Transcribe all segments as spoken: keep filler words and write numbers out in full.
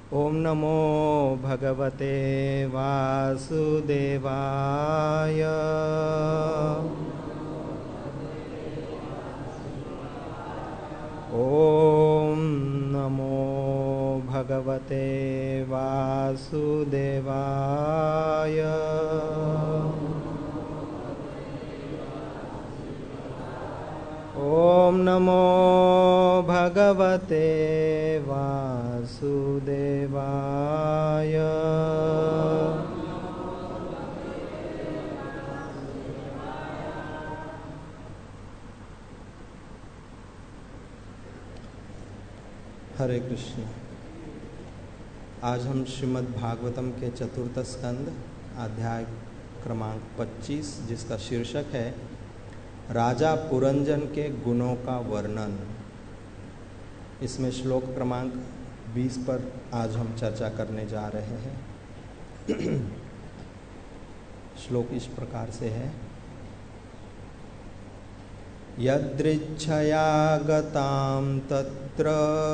ओम नमो भगवते वासुदेवाय। ओम नमो भगवते वासुदेवाय। ओम नमो भगवते वासुदेवाय। हरे कृष्ण। आज हम श्रीमद् भागवतम के चतुर्थ स्कंद अध्याय क्रमांक पच्चीस, जिसका शीर्षक है राजा पुरंजन के गुणों का वर्णन। इसमें श्लोक क्रमांक बीस पर आज हम चर्चा करने जा रहे हैं। श्लोक इस प्रकार से है। यदृच्छया गतां तत्र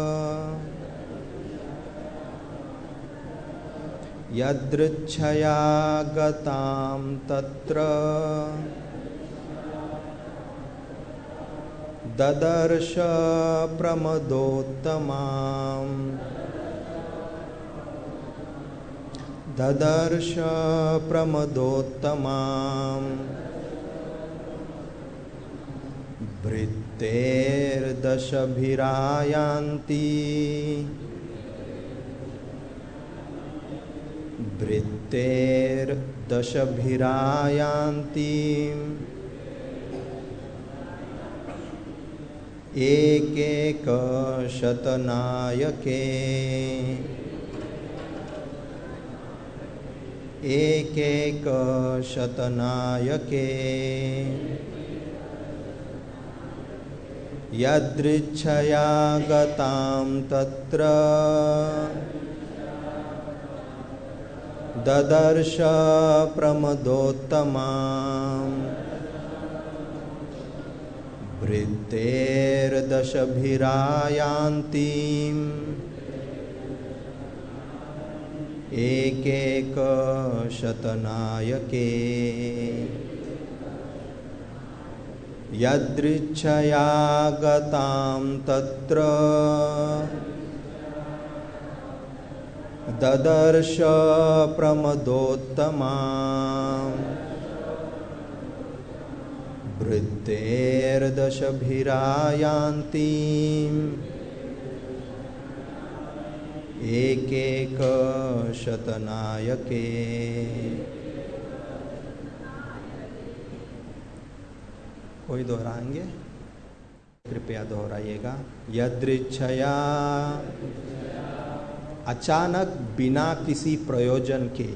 यदृच्छया गतां तत्र ददर्श प्रमदोत्तमां ददर्श प्रमदोत्तमां भृत्तेर्दशभिरायान्ति भृत्तेर्दशभिरायान्ति एकैक शतनायके एकैक शतनायके यदृच्छया गतां तत्र ददर्श प्रमदोत्तमां भृत्तेर्दशभिरायान्ति एकैक शतनायके यदृच्छया गतां तत्र ददर्श प्रमदोत्तमां भृत्तेर्दशभिरायान्ति एकैक शतनायके। कोई दोहराएंगे? कृपया दोहराइएगा। यदृच्छया, अचानक बिना किसी प्रयोजन के,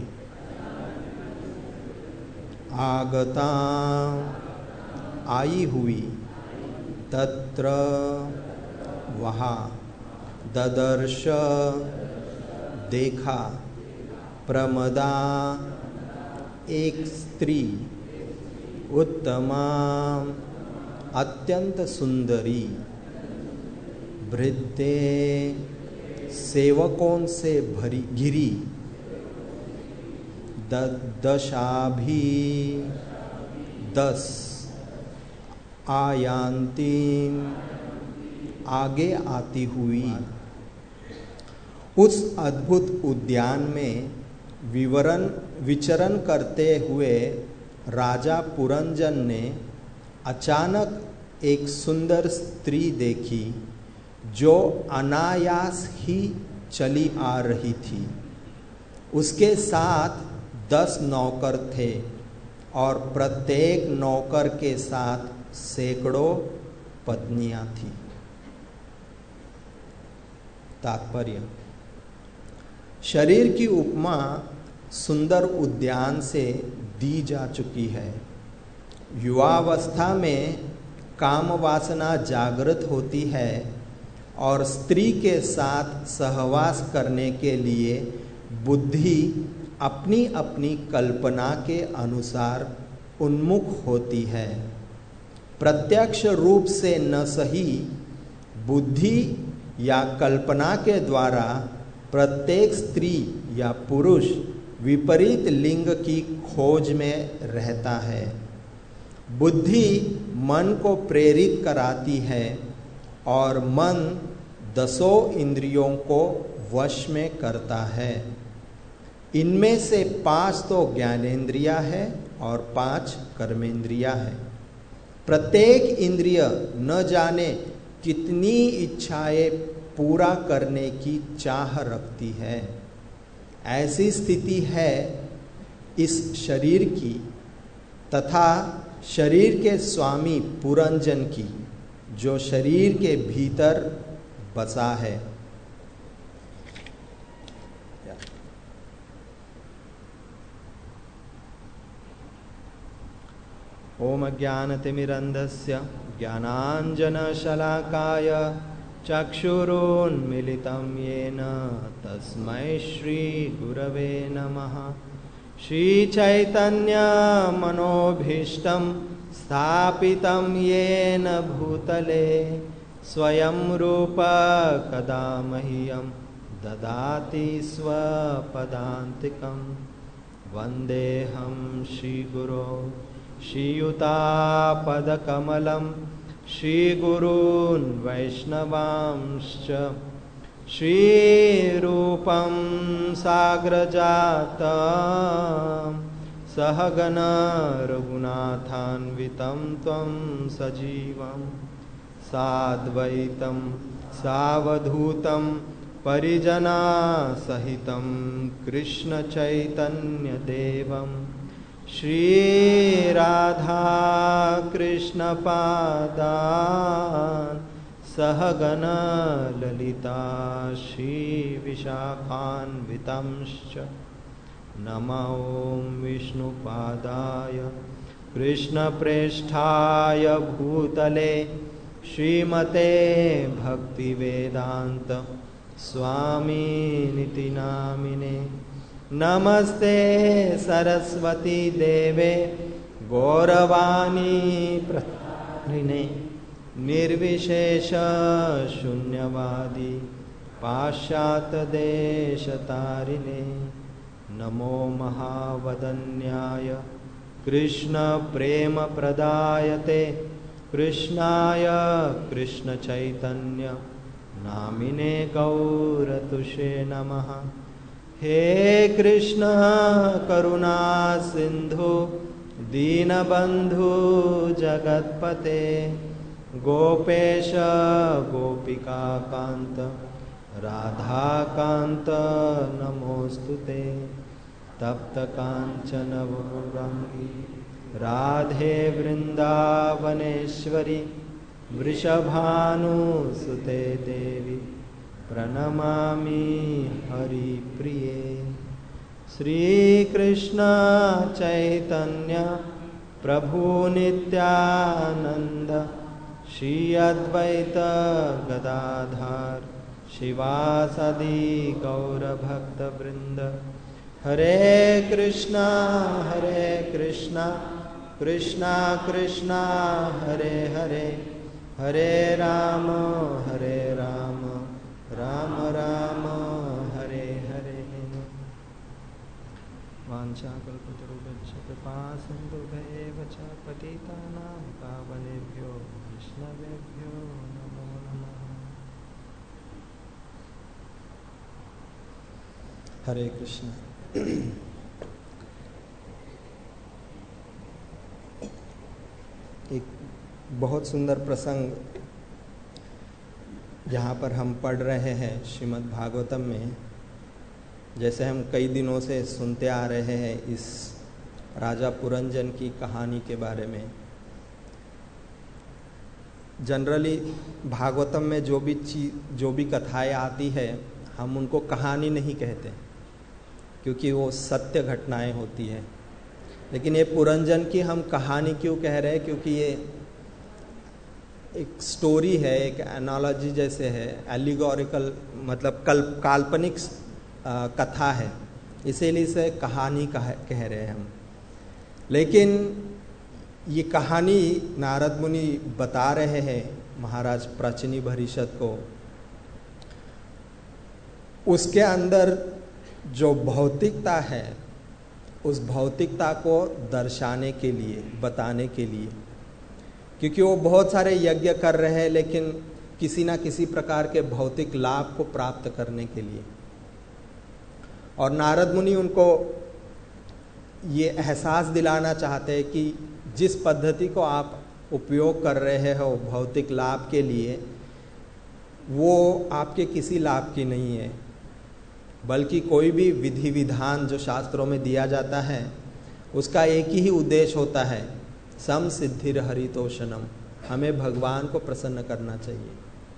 आगता, आई हुई, तत्र, वहाँ, ददर्श, देखा, प्रमदा, एक स्त्री, उत्तमा, अत्यंत सुंदरी, भृत्ते, सेवकों से भरी घिरी, दशाभी, दस, आयांती, आगे आती हुई। उस अद्भुत उद्यान में विवरण विचरण करते हुए राजा पुरंजन ने अचानक एक सुंदर स्त्री देखी जो अनायास ही चली आ रही थी। उसके साथ दस नौकर थे और प्रत्येक नौकर के साथ सैकड़ों पत्नियां थीं। तात्पर्य: शरीर की उपमा सुंदर उद्यान से दी जा चुकी है। युवावस्था में काम वासना जागृत होती है और स्त्री के साथ सहवास करने के लिए बुद्धि अपनी अपनी कल्पना के अनुसार उन्मुख होती है। प्रत्यक्ष रूप से न सही, बुद्धि या कल्पना के द्वारा प्रत्येक स्त्री या पुरुष विपरीत लिंग की खोज में रहता है। बुद्धि मन को प्रेरित कराती है और मन दसों इंद्रियों को वश में करता है। इनमें से पांच तो ज्ञानेंद्रिया है और पांच कर्मेंद्रिया है। प्रत्येक इंद्रिय न जाने कितनी इच्छाएं पूरा करने की चाह रखती है। ऐसी स्थिति है इस शरीर की तथा शरीर के स्वामी पुरंजन की, जो शरीर के भीतर बसा है। ओम ज्ञानतिमिरन्धस्य ज्ञानाञ्जनशलाकाय चक्षुरुन्मीलितं येन तस्मै श्रीगुरवे नमः। श्रीचैतन्यमनोभीष्टं स्थापितं येन भूतले स्वयं रूप कदा मह्यं ददाति स्वपदान्तिकं। वन्देऽहं श्रीगुरो श्रीयुतापदकमलं श्रीगुरून् वैष्णवांश्च श्रीरूपं साग्रजातं सहगण रघुनाथान्वितं त्वं सजीवं साद्वैतं सावधूतं परिजनसहितं कृष्णचैतन्यदेवं श्रीराधा कृष्णपादान् सहगण ललिता श्रीविशाखान्वितंश्च नमो विष्णुपादाय कृष्णप्रेष्ठाय भूतले श्रीमते भक्तिवेदान्त स्वामिनिति नामिने। नमस्ते सरस्वती देवे गौरवाणी प्रचारिणे निर्विशेष शून्यवादी पाश्चात्य देशतारिणे। नमो महावदन्याय कृष्ण प्रेम प्रदायते कृष्णाय कृष्ण चैतन्य नामिने गौरतुषे नमः। हे कृष्ण करुणा सिंधु दीनबंधु जगतपते गोपेश गोपिका कांत राधा कांत नमोस्तुते। तप्त कांचन गौरांगी राधे वृंदावनेश्वरी वृषभानुसुते देवी प्रणमामि हरिप्रिये। श्री कृष्ण चैतन्य प्रभु नित्यानंद श्री अद्वैत गदाधर शिवासादि गौरभक्तवृंद। हरे कृष्णा हरे कृष्णा कृष्णा कृष्णा हरे हरे हरे राम हरे राम राम राम हरे हरे। वाञ्छाकल्पतरुभ्यश्च कृपासिन्धुभ्येव च पतितानां पावनेभ्यो वैष्णवेभ्यो नमो नमः। हरे कृष्ण। एक बहुत सुंदर प्रसंग जहाँ पर हम पढ़ रहे हैं श्रीमद् भागवतम में, जैसे हम कई दिनों से सुनते आ रहे हैं इस राजा पुरंजन की कहानी के बारे में। जनरली भागवतम में जो भी चीज जो भी कथाएं आती है हम उनको कहानी नहीं कहते, क्योंकि वो सत्य घटनाएं होती है। लेकिन ये पुरंजन की हम कहानी क्यों कह रहे हैं? क्योंकि ये एक स्टोरी है, एक एनालॉजी जैसे है, एलिगोरिकल मतलब कल्प काल्पनिक कथा है, इसीलिए इसे कहानी कह, कह रहे हैं हम। लेकिन ये कहानी नारद मुनि बता रहे हैं महाराज प्राचीनी भरिष्यत को उसके अंदर जो भौतिकता है उस भौतिकता को दर्शाने के लिए, बताने के लिए, क्योंकि वो बहुत सारे यज्ञ कर रहे हैं लेकिन किसी ना किसी प्रकार के भौतिक लाभ को प्राप्त करने के लिए। और नारद मुनि उनको ये एहसास दिलाना चाहते हैं कि जिस पद्धति को आप उपयोग कर रहे हो भौतिक लाभ के लिए, वो आपके किसी लाभ की नहीं है, बल्कि कोई भी विधि विधान जो शास्त्रों में दिया जाता है उसका एक ही उद्देश्य होता है, सम सिद्धिर हरितोषणम, हमें भगवान को प्रसन्न करना चाहिए।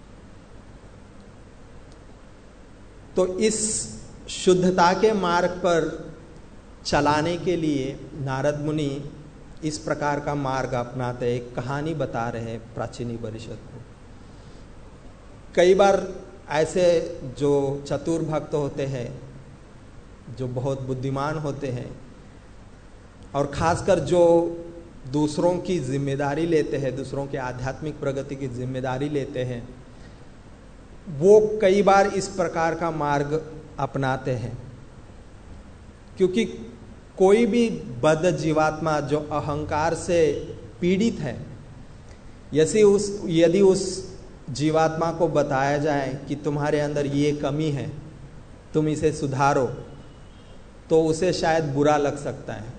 तो इस शुद्धता के मार्ग पर चलाने के लिए नारद मुनि इस प्रकार का मार्ग अपनाते, एक कहानी बता रहे प्राचीनी परिषद को। कई बार ऐसे जो चतुर भक्त होते हैं, जो बहुत बुद्धिमान होते हैं, और खासकर जो दूसरों की जिम्मेदारी लेते हैं, दूसरों के आध्यात्मिक प्रगति की जिम्मेदारी लेते हैं, वो कई बार इस प्रकार का मार्ग अपनाते हैं। क्योंकि कोई भी बद्ध जीवात्मा जो अहंकार से पीड़ित है, यदि उस यदि उस जीवात्मा को बताया जाए कि तुम्हारे अंदर ये कमी है, तुम इसे सुधारो, तो उसे शायद बुरा लग सकता है।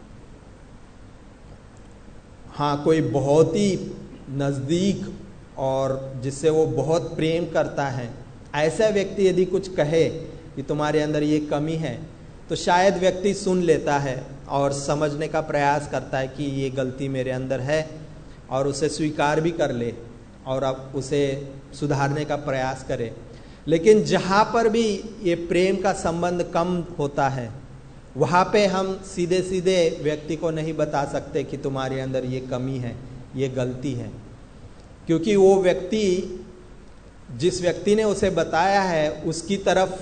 हाँ, कोई बहुत ही नज़दीक और जिससे वो बहुत प्रेम करता है, ऐसा व्यक्ति यदि कुछ कहे कि तुम्हारे अंदर ये कमी है, तो शायद व्यक्ति सुन लेता है और समझने का प्रयास करता है कि ये गलती मेरे अंदर है, और उसे स्वीकार भी कर ले और अब उसे सुधारने का प्रयास करे। लेकिन जहाँ पर भी ये प्रेम का संबंध कम होता है, वहाँ पे हम सीधे सीधे व्यक्ति को नहीं बता सकते कि तुम्हारे अंदर ये कमी है, ये गलती है, क्योंकि वो व्यक्ति, जिस व्यक्ति ने उसे बताया है, उसकी तरफ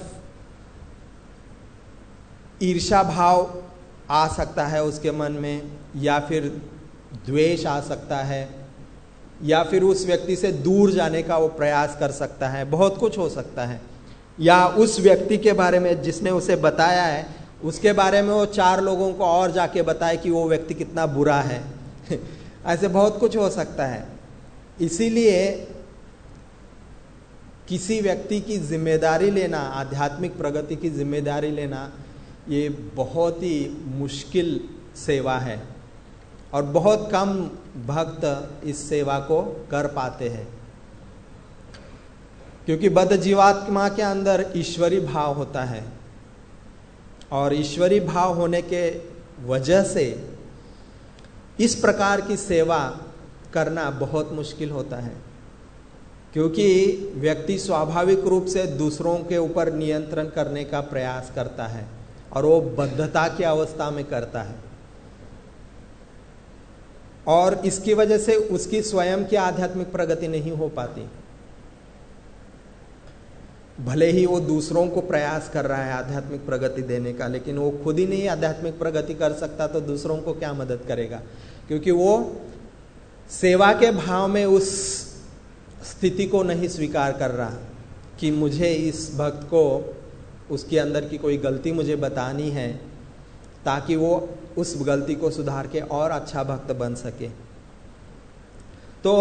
ईर्ष्या भाव आ सकता है उसके मन में, या फिर द्वेष आ सकता है, या फिर उस व्यक्ति से दूर जाने का वो प्रयास कर सकता है, बहुत कुछ हो सकता है। या उस व्यक्ति के बारे में जिसने उसे बताया है, उसके बारे में वो चार लोगों को और जाके बताए कि वो व्यक्ति कितना बुरा है ऐसे बहुत कुछ हो सकता है। इसीलिए किसी व्यक्ति की जिम्मेदारी लेना, आध्यात्मिक प्रगति की जिम्मेदारी लेना, ये बहुत ही मुश्किल सेवा है और बहुत कम भक्त इस सेवा को कर पाते हैं, क्योंकि बद्ध जीवात्मा के अंदर ईश्वरी भाव होता है, और ईश्वरी भाव होने के वजह से इस प्रकार की सेवा करना बहुत मुश्किल होता है, क्योंकि व्यक्ति स्वाभाविक रूप से दूसरों के ऊपर नियंत्रण करने का प्रयास करता है और वो बद्धता की अवस्था में करता है, और इसकी वजह से उसकी स्वयं की आध्यात्मिक प्रगति नहीं हो पाती। भले ही वो दूसरों को प्रयास कर रहा है आध्यात्मिक प्रगति देने का, लेकिन वो खुद ही नहीं आध्यात्मिक प्रगति कर सकता, तो दूसरों को क्या मदद करेगा, क्योंकि वो सेवा के भाव में उस स्थिति को नहीं स्वीकार कर रहा कि मुझे इस भक्त को, उसके अंदर की कोई गलती मुझे बतानी है ताकि वो उस गलती को सुधार के और अच्छा भक्त बन सके। तो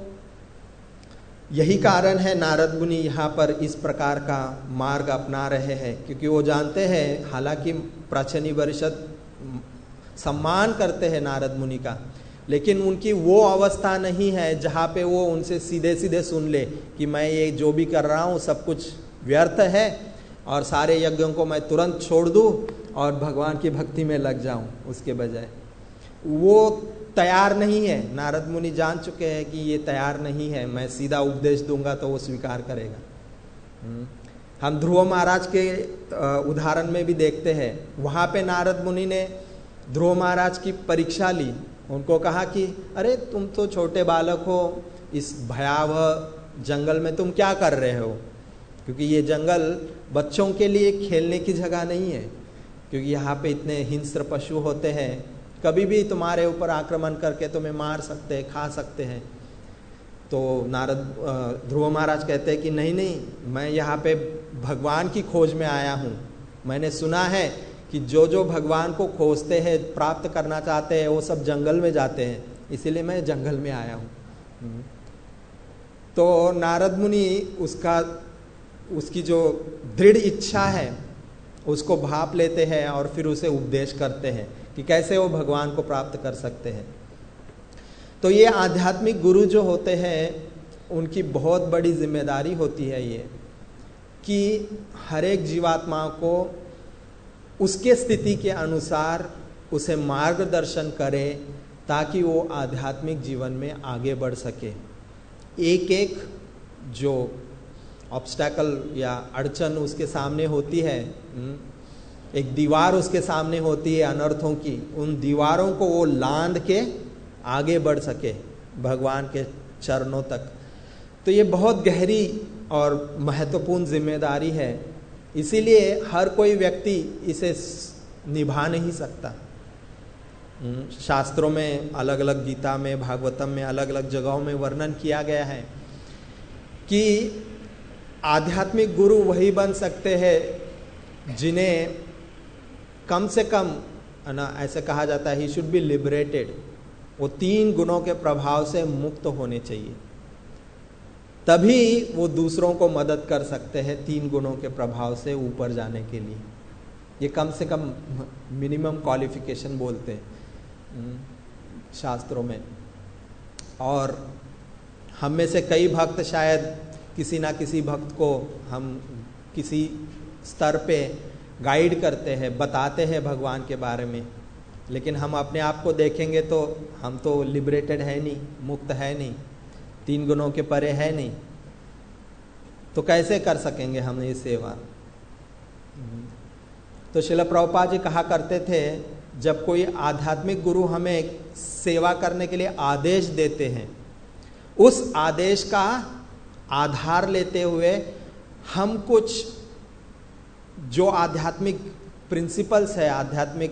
यही कारण है नारद मुनि यहाँ पर इस प्रकार का मार्ग अपना रहे हैं, क्योंकि वो जानते हैं, हालांकि प्राचीनी परिषद सम्मान करते हैं नारद मुनि का, लेकिन उनकी वो अवस्था नहीं है जहाँ पे वो उनसे सीधे सीधे सुन ले कि मैं ये जो भी कर रहा हूँ सब कुछ व्यर्थ है और सारे यज्ञों को मैं तुरंत छोड़ दूँ और भगवान की भक्ति में लग जाऊँ। उसके बजाय वो तैयार नहीं है। नारद मुनि जान चुके हैं कि ये तैयार नहीं है, मैं सीधा उपदेश दूंगा तो वो स्वीकार करेगा। हम ध्रुव महाराज के उदाहरण में भी देखते हैं, वहाँ पे नारद मुनि ने ध्रुव महाराज की परीक्षा ली। उनको कहा कि अरे तुम तो छोटे बालक हो, इस भयावह जंगल में तुम क्या कर रहे हो, क्योंकि ये जंगल बच्चों के लिए खेलने की जगह नहीं है, क्योंकि यहाँ पे इतने हिंस्र पशु होते हैं, कभी भी तुम्हारे ऊपर आक्रमण करके तुम्हें मार सकते हैं, खा सकते हैं। तो नारद ध्रुव महाराज कहते हैं कि नहीं नहीं, मैं यहाँ पे भगवान की खोज में आया हूँ। मैंने सुना है कि जो जो भगवान को खोजते हैं, प्राप्त करना चाहते हैं, वो सब जंगल में जाते हैं, इसीलिए मैं जंगल में आया हूँ। तो नारद मुनि उसका उसकी जो दृढ़ इच्छा है उसको भाप लेते हैं और फिर उसे उपदेश करते हैं कि कैसे वो भगवान को प्राप्त कर सकते हैं। तो ये आध्यात्मिक गुरु जो होते हैं उनकी बहुत बड़ी जिम्मेदारी होती है ये कि हर एक जीवात्मा को उसके स्थिति के अनुसार उसे मार्गदर्शन करे ताकि वो आध्यात्मिक जीवन में आगे बढ़ सके। एक एक जो ऑब्स्टैकल या अड़चन उसके सामने होती है, एक दीवार उसके सामने होती है अनर्थों की, उन दीवारों को वो लांद के आगे बढ़ सके भगवान के चरणों तक। तो ये बहुत गहरी और महत्वपूर्ण जिम्मेदारी है, इसीलिए हर कोई व्यक्ति इसे निभा नहीं सकता। शास्त्रों में अलग अलग, गीता में, भागवतम में अलग अलग जगहों में वर्णन किया गया है कि आध्यात्मिक गुरु वही बन सकते हैं जिन्हें कम से कम, है ना, ऐसे कहा जाता है ही शुड बी लिबरेटेड, वो तीन गुणों के प्रभाव से मुक्त होने चाहिए, तभी वो दूसरों को मदद कर सकते हैं तीन गुणों के प्रभाव से ऊपर जाने के लिए। ये कम से कम मिनिमम क्वालिफिकेशन बोलते हैं शास्त्रों में। और हम में से कई भक्त शायद किसी ना किसी भक्त को हम किसी स्तर पे गाइड करते हैं, बताते हैं भगवान के बारे में, लेकिन हम अपने आप को देखेंगे तो हम तो लिबरेटेड है नहीं, मुक्त है नहीं, तीन गुणों के परे है नहीं, तो कैसे कर सकेंगे हम ये सेवा। तो श्रील प्रभुपाद जी कहा करते थे, जब कोई आध्यात्मिक गुरु हमें सेवा करने के लिए आदेश देते हैं, उस आदेश का आधार लेते हुए हम कुछ जो आध्यात्मिक प्रिंसिपल्स है, आध्यात्मिक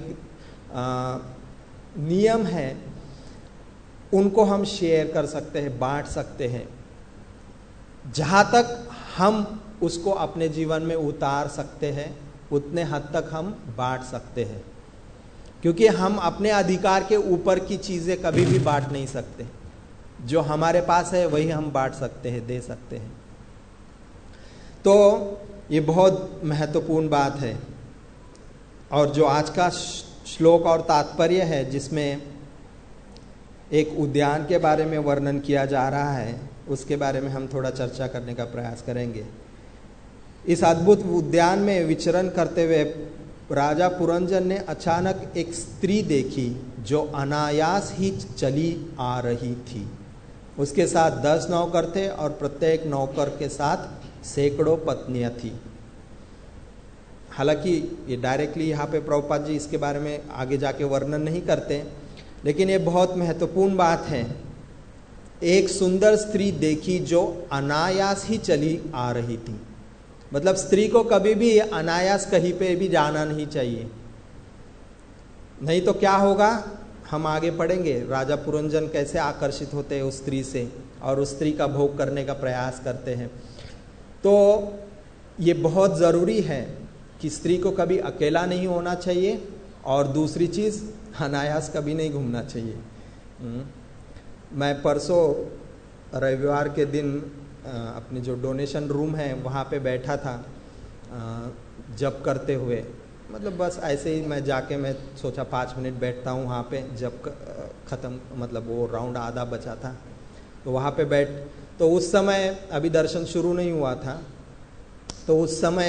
नियम है, उनको हम शेयर कर सकते हैं, बांट सकते हैं। जहां तक हम उसको अपने जीवन में उतार सकते हैं उतने हद तक हम बांट सकते हैं, क्योंकि हम अपने अधिकार के ऊपर की चीजें कभी भी बांट नहीं सकते। जो हमारे पास है वही हम बांट सकते हैं, दे सकते हैं। तो ये बहुत महत्वपूर्ण बात है। और जो आज का श्लोक और तात्पर्य है, जिसमें एक उद्यान के बारे में वर्णन किया जा रहा है, उसके बारे में हम थोड़ा चर्चा करने का प्रयास करेंगे। इस अद्भुत उद्यान में विचरण करते हुए राजा पुरंजन ने अचानक एक स्त्री देखी जो अनायास ही चली आ रही थी। उसके साथ दस नौकर थे और प्रत्येक नौकर के साथ सैकड़ों पत्नियां थी। हालांकि ये डायरेक्टली यहाँ पे प्रभुपाद जी इसके बारे में आगे जाके वर्णन नहीं करते, लेकिन ये बहुत महत्वपूर्ण बात है। एक सुंदर स्त्री देखी जो अनायास ही चली आ रही थी। मतलब स्त्री को कभी भी अनायास कहीं पे भी जाना नहीं चाहिए, नहीं तो क्या होगा, हम आगे पढ़ेंगे राजा पुरंजन कैसे आकर्षित होते हैं उस स्त्री से और उस स्त्री का भोग करने का प्रयास करते हैं। तो ये बहुत ज़रूरी है कि स्त्री को कभी अकेला नहीं होना चाहिए, और दूसरी चीज़ अनायास कभी नहीं घूमना चाहिए। मैं परसों रविवार के दिन अपने जो डोनेशन रूम है वहाँ पे बैठा था जप करते हुए। मतलब बस ऐसे ही मैं जाके मैं सोचा पाँच मिनट बैठता हूँ वहाँ पे, जब ख़त्म, मतलब वो राउंड आधा बचा था तो वहाँ पे बैठ, तो उस समय अभी दर्शन शुरू नहीं हुआ था, तो उस समय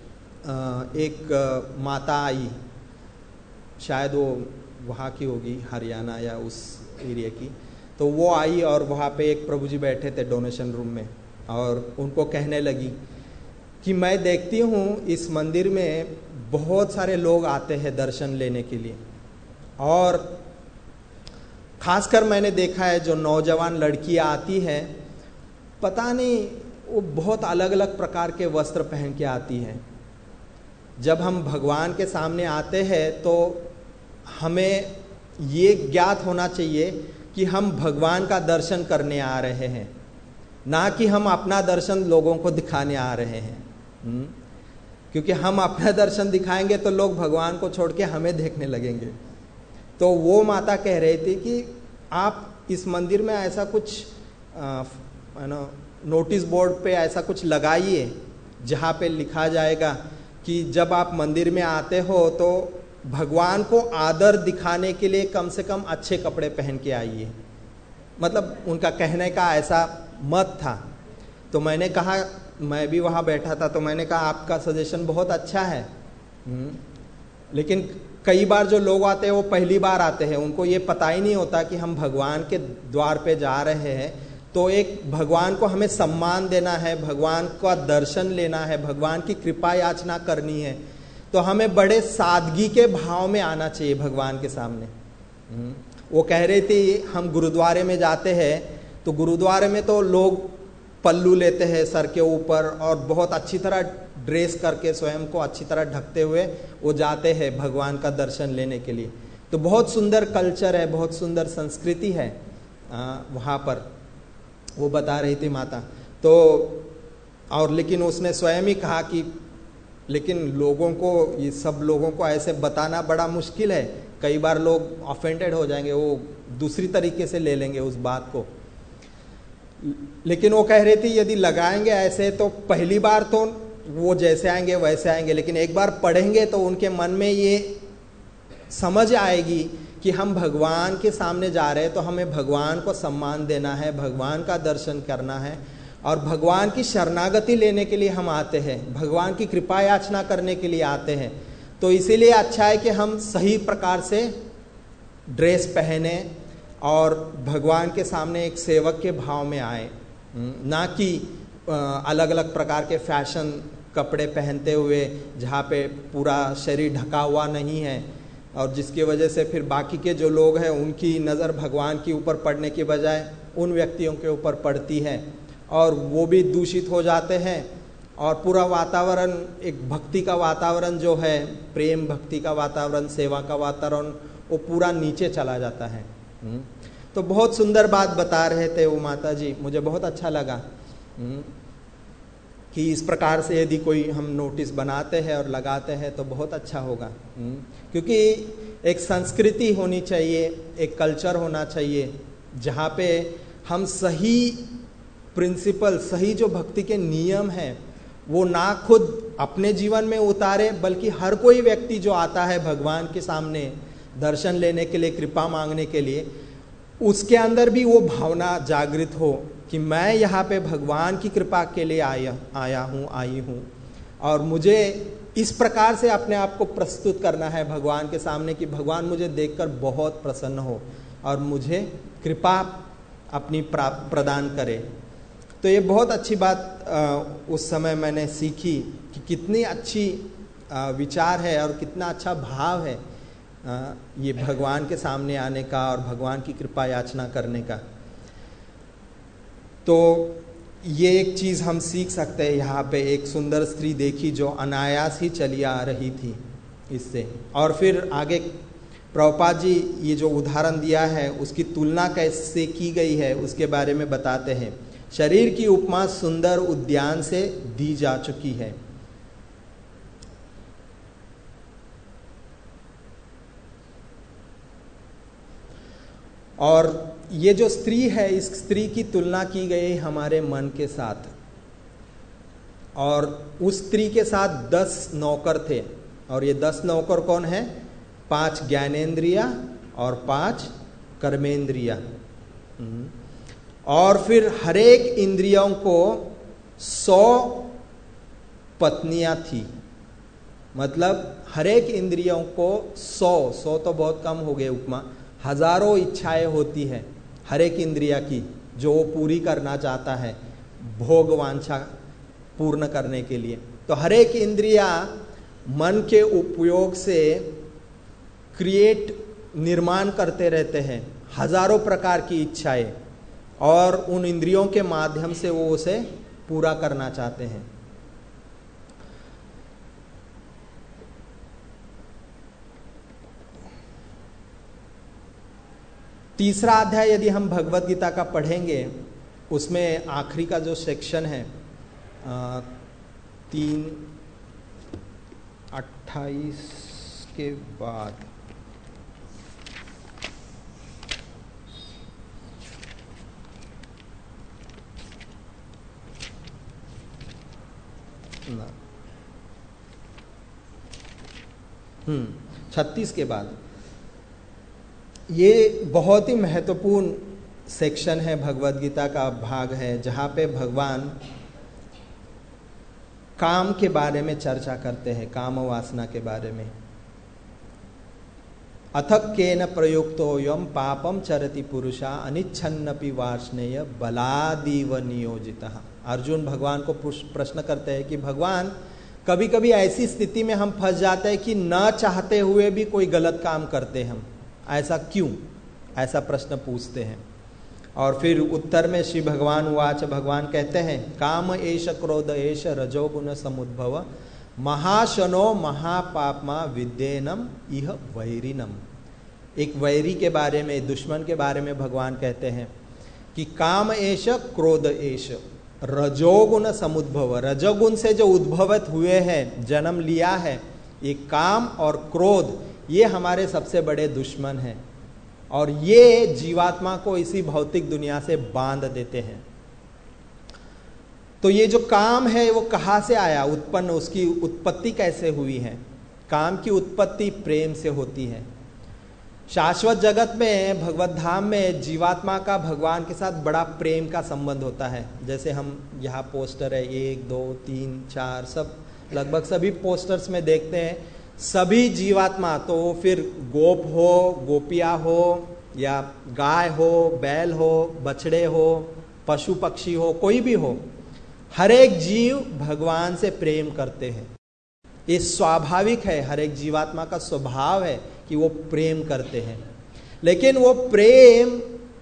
एक माता आई, शायद वो वहाँ की होगी, हरियाणा या उस एरिया की। तो वो आई और वहाँ पे एक प्रभु जी बैठे थे डोनेशन रूम में, और उनको कहने लगी कि मैं देखती हूँ इस मंदिर में बहुत सारे लोग आते हैं दर्शन लेने के लिए, और खासकर मैंने देखा है जो नौजवान लड़कियाँ आती हैं, पता नहीं वो बहुत अलग अलग प्रकार के वस्त्र पहन के आती हैं। जब हम भगवान के सामने आते हैं तो हमें ये ज्ञात होना चाहिए कि हम भगवान का दर्शन करने आ रहे हैं, ना कि हम अपना दर्शन लोगों को दिखाने आ रहे हैं। हुँ? क्योंकि हम अपना दर्शन दिखाएंगे तो लोग भगवान को छोड़ के हमें देखने लगेंगे। तो वो माता कह रही थी कि आप इस मंदिर में ऐसा कुछ नो नोटिस बोर्ड पे ऐसा कुछ लगाइए जहाँ पे लिखा जाएगा कि जब आप मंदिर में आते हो तो भगवान को आदर दिखाने के लिए कम से कम अच्छे कपड़े पहन के आइए। मतलब उनका कहने का ऐसा मत था। तो मैंने कहा, मैं भी वहाँ बैठा था, तो मैंने कहा आपका सजेशन बहुत अच्छा है, लेकिन कई बार जो लोग आते हैं वो पहली बार आते हैं, उनको ये पता ही नहीं होता कि हम भगवान के द्वार पे जा रहे हैं। तो एक भगवान को हमें सम्मान देना है, भगवान का दर्शन लेना है, भगवान की कृपा याचना करनी है, तो हमें बड़े सादगी के भाव में आना चाहिए भगवान के सामने। वो कह रही थी हम गुरुद्वारे में जाते हैं तो गुरुद्वारे में तो लोग पल्लू लेते हैं सर के ऊपर और बहुत अच्छी तरह ड्रेस करके स्वयं को अच्छी तरह ढकते हुए वो जाते हैं भगवान का दर्शन लेने के लिए। तो बहुत सुंदर कल्चर है, बहुत सुंदर संस्कृति है वहाँ पर, वो बता रही थी माता। तो और लेकिन उसने स्वयं ही कहा कि लेकिन लोगों को, ये सब लोगों को ऐसे बताना बड़ा मुश्किल है, कई बार लोग ऑफेंडेड हो जाएंगे, वो दूसरी तरीके से ले लेंगे उस बात को। लेकिन वो कह रही थी यदि लगाएंगे ऐसे तो पहली बार तो वो जैसे आएंगे वैसे आएंगे, लेकिन एक बार पढ़ेंगे तो उनके मन में ये समझ आएगी कि हम भगवान के सामने जा रहे हैं तो हमें भगवान को सम्मान देना है, भगवान का दर्शन करना है और भगवान की शरणागति लेने के लिए हम आते हैं, भगवान की कृपा याचना करने के लिए आते हैं। तो इसीलिए अच्छा है कि हम सही प्रकार से ड्रेस पहने और भगवान के सामने एक सेवक के भाव में आए, ना कि अलग अलग प्रकार के फैशन कपड़े पहनते हुए जहाँ पे पूरा शरीर ढका हुआ नहीं है और जिसकी वजह से फिर बाकी के जो लोग हैं उनकी नज़र भगवान के ऊपर पड़ने के बजाय उन व्यक्तियों के ऊपर पड़ती है और वो भी दूषित हो जाते हैं और पूरा वातावरण, एक भक्ति का वातावरण जो है, प्रेम भक्ति का वातावरण, सेवा का वातावरण, वो पूरा नीचे चला जाता है। तो बहुत सुंदर बात बता रहे थे वो माता जी, मुझे बहुत अच्छा लगा कि इस प्रकार से यदि कोई हम नोटिस बनाते हैं और लगाते हैं तो बहुत अच्छा होगा। क्योंकि एक संस्कृति होनी चाहिए, एक कल्चर होना चाहिए जहाँ पे हम सही प्रिंसिपल, सही जो भक्ति के नियम हैं वो ना खुद अपने जीवन में उतारे, बल्कि हर कोई व्यक्ति जो आता है भगवान के सामने दर्शन लेने के लिए, कृपा मांगने के लिए, उसके अंदर भी वो भावना जागृत हो कि मैं यहाँ पे भगवान की कृपा के लिए आया आया हूँ आई हूँ और मुझे इस प्रकार से अपने आप को प्रस्तुत करना है भगवान के सामने कि भगवान मुझे देखकर बहुत प्रसन्न हो और मुझे कृपा अपनी प्रदान करे। तो ये बहुत अच्छी बात आ, उस समय मैंने सीखी कि कितनी अच्छी आ, विचार है और कितना अच्छा भाव है आ, ये भगवान के सामने आने का और भगवान की कृपा याचना करने का। तो ये एक चीज़ हम सीख सकते हैं। यहाँ पे एक सुंदर स्त्री देखी जो अनायास ही चली आ रही थी इससे, और फिर आगे प्रभुपाद जी ये जो उदाहरण दिया है उसकी तुलना कैसे की गई है उसके बारे में बताते हैं। शरीर की उपमा सुंदर उद्यान से दी जा चुकी है। और ये जो स्त्री है, इस स्त्री की तुलना की गई हमारे मन के साथ, और उस स्त्री के साथ दस नौकर थे। और ये दस नौकर कौन है? पांच ज्ञानेंद्रिया और पांच कर्मेंद्रिया। और फिर हरेक इंद्रियों को सौ पत्नियां थी। मतलब हरेक इंद्रियों को सौ सौ तो बहुत कम हो गए उपमा, हजारों इच्छाएं होती है हर एक इंद्रिया की जो वो पूरी करना चाहता है भोग वांछा पूर्ण करने के लिए। तो हर एक इंद्रिया मन के उपयोग से क्रिएट निर्माण करते रहते हैं हजारों प्रकार की इच्छाएं, और उन इंद्रियों के माध्यम से वो उसे पूरा करना चाहते हैं। तीसरा अध्याय यदि हम भगवत गीता का पढ़ेंगे उसमें आखिरी का जो सेक्शन है आ, तीन अट्ठाईस के बाद ना हम्म छत्तीस के बाद ये बहुत ही महत्वपूर्ण सेक्शन है, भगवद गीता का भाग है, जहाँ पे भगवान काम के बारे में चर्चा करते हैं, काम वासना के बारे में। अथक केन प्रयुक्तोऽयं पापम चरति पुरुषा अनिच्छन्नपि वार्ष्णेय बलादीव नियोजितः। अर्जुन भगवान को प्रश्न करते हैं कि भगवान, कभी कभी ऐसी स्थिति में हम फंस जाते हैं कि न चाहते हुए भी कोई गलत काम करते हैं हम, ऐसा क्यों? ऐसा प्रश्न पूछते हैं। और फिर उत्तर में श्री भगवान उवाच, भगवान कहते हैं काम एष क्रोध एष रजोगुण समुद्भव महाशनो महापापमा विद्येनम इह वैरिनम। एक वैरी के बारे में, दुश्मन के बारे में भगवान कहते हैं कि काम एष क्रोध एष रजोगुण समुद्भव। रजोगुण से जो उद्भवित हुए हैं, जन्म लिया है, ये काम और क्रोध, ये हमारे सबसे बड़े दुश्मन हैं और ये जीवात्मा को इसी भौतिक दुनिया से बांध देते हैं। तो ये जो काम है वो कहाँ से आया, उत्पन्न, उसकी उत्पत्ति कैसे हुई है? काम की उत्पत्ति प्रेम से होती है। शाश्वत जगत में, भगवत धाम में जीवात्मा का भगवान के साथ बड़ा प्रेम का संबंध होता है। जैसे हम यहाँ पोस्टर है, एक दो तीन चार, सब लगभग सभी पोस्टर्स में देखते हैं, सभी जीवात्मा, तो फिर गोप हो, गोपिया हो, या गाय हो, बैल हो, बछड़े हो, पशु पक्षी हो, कोई भी हो, हर एक जीव भगवान से प्रेम करते हैं। ये स्वाभाविक है, हर एक जीवात्मा का स्वभाव है कि वो प्रेम करते हैं। लेकिन वो प्रेम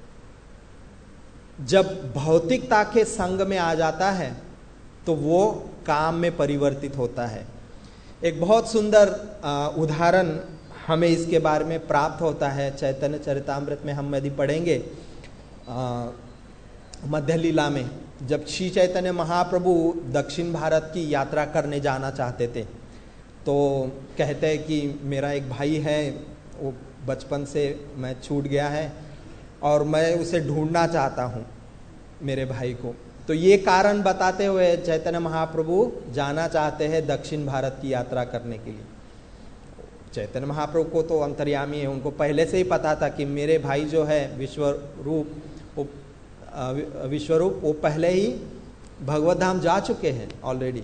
जब भौतिकता के संग में आ जाता है तो वो काम में परिवर्तित होता है। एक बहुत सुंदर उदाहरण हमें इसके बारे में प्राप्त होता है चैतन्य चरितामृत में। हम यदि पढ़ेंगे मध्य लीला में, जब श्री चैतन्य महाप्रभु दक्षिण भारत की यात्रा करने जाना चाहते थे, तो कहते हैं कि मेरा एक भाई है, वो बचपन से मैं छूट गया है और मैं उसे ढूंढना चाहता हूँ, मेरे भाई को। तो ये कारण बताते हुए चैतन्य महाप्रभु जाना चाहते हैं दक्षिण भारत की यात्रा करने के लिए। चैतन्य महाप्रभु को तो अंतर्यामी है, उनको पहले से ही पता था कि मेरे भाई जो है विश्वरूप, वो विश्वरूप वो पहले ही भगवत धाम जा चुके हैं ऑलरेडी।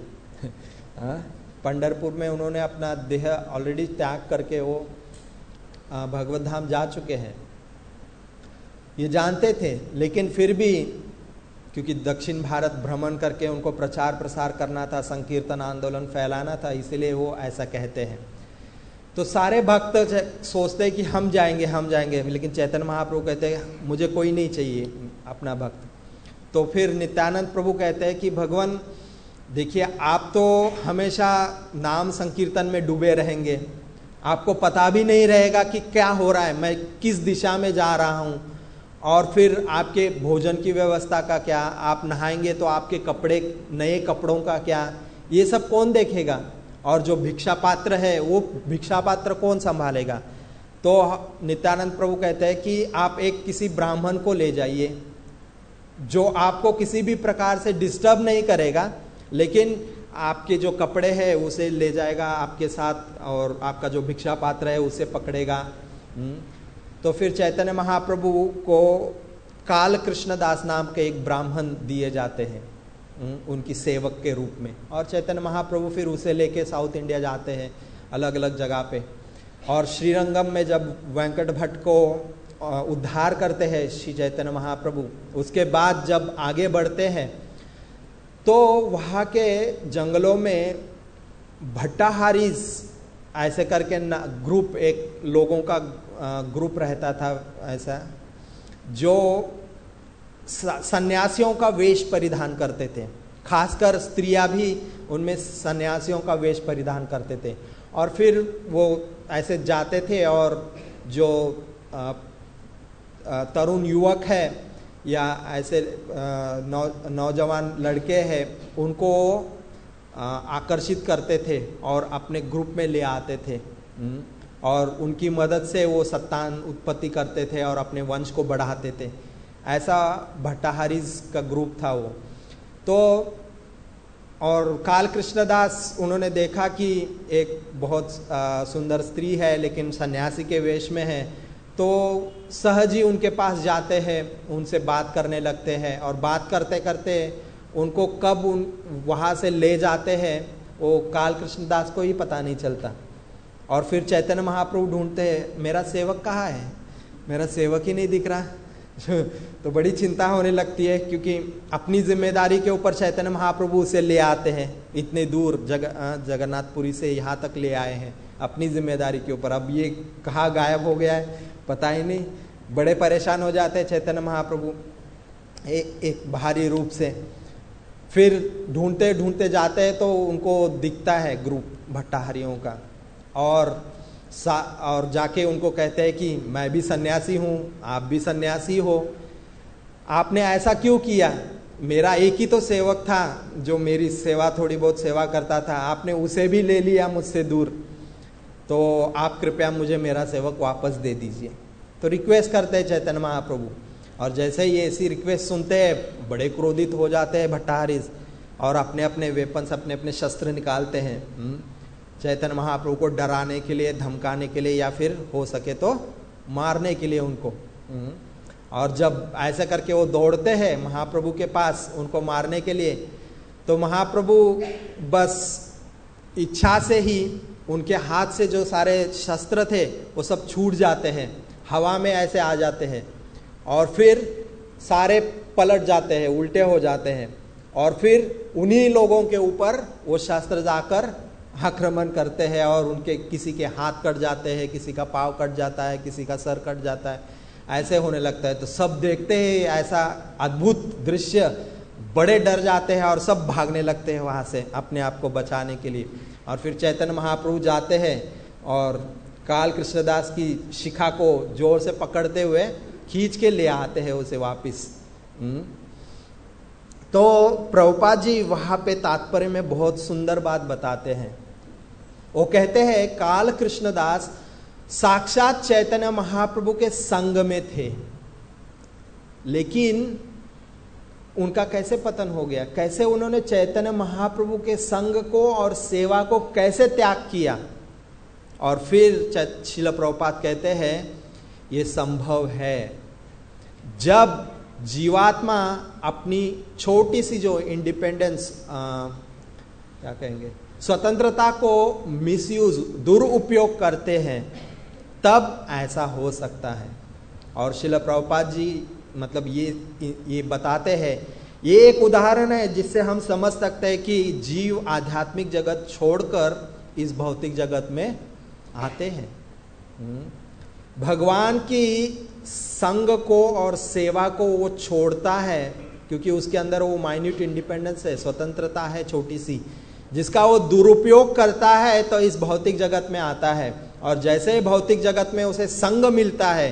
पंढरपुर में उन्होंने अपना देह ऑलरेडी त्याग करके वो भगवत धाम जा चुके हैं, ये जानते थे। लेकिन फिर भी क्योंकि दक्षिण भारत भ्रमण करके उनको प्रचार प्रसार करना था, संकीर्तन आंदोलन फैलाना था, इसलिए वो ऐसा कहते हैं। तो सारे भक्त सोचते हैं कि हम जाएंगे हम जाएंगे, लेकिन चैतन्य महाप्रभु कहते हैं मुझे कोई नहीं चाहिए अपना भक्त। तो फिर नित्यानंद प्रभु कहते हैं कि भगवान देखिए, आप तो हमेशा नाम संकीर्तन में डूबे रहेंगे, आपको पता भी नहीं रहेगा कि क्या हो रहा है, मैं किस दिशा में जा रहा हूँ, और फिर आपके भोजन की व्यवस्था का क्या, आप नहाएंगे तो आपके कपड़े, नए कपड़ों का क्या, ये सब कौन देखेगा, और जो भिक्षा पात्र है वो भिक्षा पात्र कौन संभालेगा। तो नित्यानंद प्रभु कहते हैं कि आप एक किसी ब्राह्मण को ले जाइए जो आपको किसी भी प्रकार से डिस्टर्ब नहीं करेगा, लेकिन आपके जो कपड़े हैं उसे ले जाएगा आपके साथ, और आपका जो भिक्षा पात्र है उसे पकड़ेगा। तो फिर चैतन्य महाप्रभु को काल कृष्ण दास नाम के एक ब्राह्मण दिए जाते हैं उनकी सेवक के रूप में, और चैतन्य महाप्रभु फिर उसे लेके साउथ इंडिया जाते हैं अलग अलग जगह पे। और श्रीरंगम में जब वेंकट भट्ट को उद्धार करते हैं श्री चैतन्य महाप्रभु, उसके बाद जब आगे बढ़ते हैं तो वहाँ के जंगलों में भट्टाहारीज ऐसे करके ग्रुप, एक लोगों का ग्रुप रहता था ऐसा, जो सन्यासियों का वेश परिधान करते थे, खासकर स्त्रियां भी उनमें सन्यासियों का वेश परिधान करते थे। और फिर वो ऐसे जाते थे और जो तरुण युवक है या ऐसे नौ नौजवान लड़के हैं उनको आकर्षित करते थे और अपने ग्रुप में ले आते थे और उनकी मदद से वो संतान उत्पत्ति करते थे और अपने वंश को बढ़ाते थे। ऐसा भट्टाहारीज का ग्रुप था वो। तो और काल कृष्णदास उन्होंने देखा कि एक बहुत सुंदर स्त्री है लेकिन सन्यासी के वेश में है, तो सहज ही उनके पास जाते हैं, उनसे बात करने लगते हैं और बात करते करते उनको कब उन वहाँ से ले जाते हैं वो काल कृष्णदास को ही पता नहीं चलता। और फिर चैतन्य महाप्रभु ढूंढते हैं, मेरा सेवक कहाँ है, मेरा सेवक ही नहीं दिख रहा। तो बड़ी चिंता होने लगती है, क्योंकि अपनी जिम्मेदारी के ऊपर चैतन्य महाप्रभु उसे ले आते हैं, इतने दूर जग जगन्नाथपुरी से यहाँ तक ले आए हैं अपनी जिम्मेदारी के ऊपर। अब ये कहाँ गायब हो गया है पता ही नहीं। बड़े परेशान हो जाते हैं चैतन्य महाप्रभु एक एक भारी रूप से। फिर ढूंढते ढूंढते जाते हैं तो उनको दिखता है ग्रुप भट्टाहारियों का, और सा और जाके उनको कहते हैं कि मैं भी सन्यासी हूँ, आप भी सन्यासी हो, आपने ऐसा क्यों किया? मेरा एक ही तो सेवक था जो मेरी सेवा थोड़ी बहुत सेवा करता था, आपने उसे भी ले लिया मुझसे दूर, तो आप कृपया मुझे मेरा सेवक वापस दे दीजिए। तो रिक्वेस्ट करते हैं चैतन्य महाप्रभु, और जैसे ही ऐसी रिक्वेस्ट सुनते हैं बड़े क्रोधित हो जाते हैं भट्टाहारीज और अपने अपने वेपन्स, अपने अपने शस्त्र निकालते हैं चैतन्य महाप्रभु को डराने के लिए, धमकाने के लिए, या फिर हो सके तो मारने के लिए उनको। और जब ऐसे करके वो दौड़ते हैं महाप्रभु के पास उनको मारने के लिए, तो महाप्रभु बस इच्छा से ही उनके हाथ से जो सारे शस्त्र थे वो सब छूट जाते हैं, हवा में ऐसे आ जाते हैं और फिर सारे पलट जाते हैं, उल्टे हो जाते हैं, और फिर उन्हीं लोगों के ऊपर वो शस्त्र जाकर आक्रमण करते हैं और उनके किसी के हाथ कट जाते हैं, किसी का पाँव कट जाता है, किसी का सर कट जाता है, ऐसे होने लगता है। तो सब देखते हैं ऐसा अद्भुत दृश्य, बड़े डर जाते हैं और सब भागने लगते हैं वहाँ से अपने आप को बचाने के लिए। और फिर चैतन्य महाप्रभु जाते हैं और काल कृष्णदास की शिखा को जोर से पकड़ते हुए खींच के ले आते हैं उसे वापिस। तो प्रभुपाद जी वहाँ पे तात्पर्य में बहुत सुंदर बात बताते हैं। वो कहते हैं काल कृष्णदास साक्षात चैतन्य महाप्रभु के संग में थे, लेकिन उनका कैसे पतन हो गया, कैसे उन्होंने चैतन्य महाप्रभु के संग को और सेवा को कैसे त्याग किया। और फिर श्रील प्रभुपाद कहते हैं ये संभव है जब जीवात्मा अपनी छोटी सी जो इंडिपेंडेंस क्या कहेंगे स्वतंत्रता को मिसयूज दुरुपयोग करते हैं, तब ऐसा हो सकता है। और श्रील प्रभुपाद जी मतलब ये ये बताते हैं, ये एक उदाहरण है जिससे हम समझ सकते हैं कि जीव आध्यात्मिक जगत छोड़कर इस भौतिक जगत में आते हैं। भगवान की संग को और सेवा को वो छोड़ता है क्योंकि उसके अंदर वो माइन्यूट इंडिपेंडेंस है, स्वतंत्रता है छोटी सी, जिसका वो दुरुपयोग करता है तो इस भौतिक जगत में आता है। और जैसे ही भौतिक जगत में उसे संग मिलता है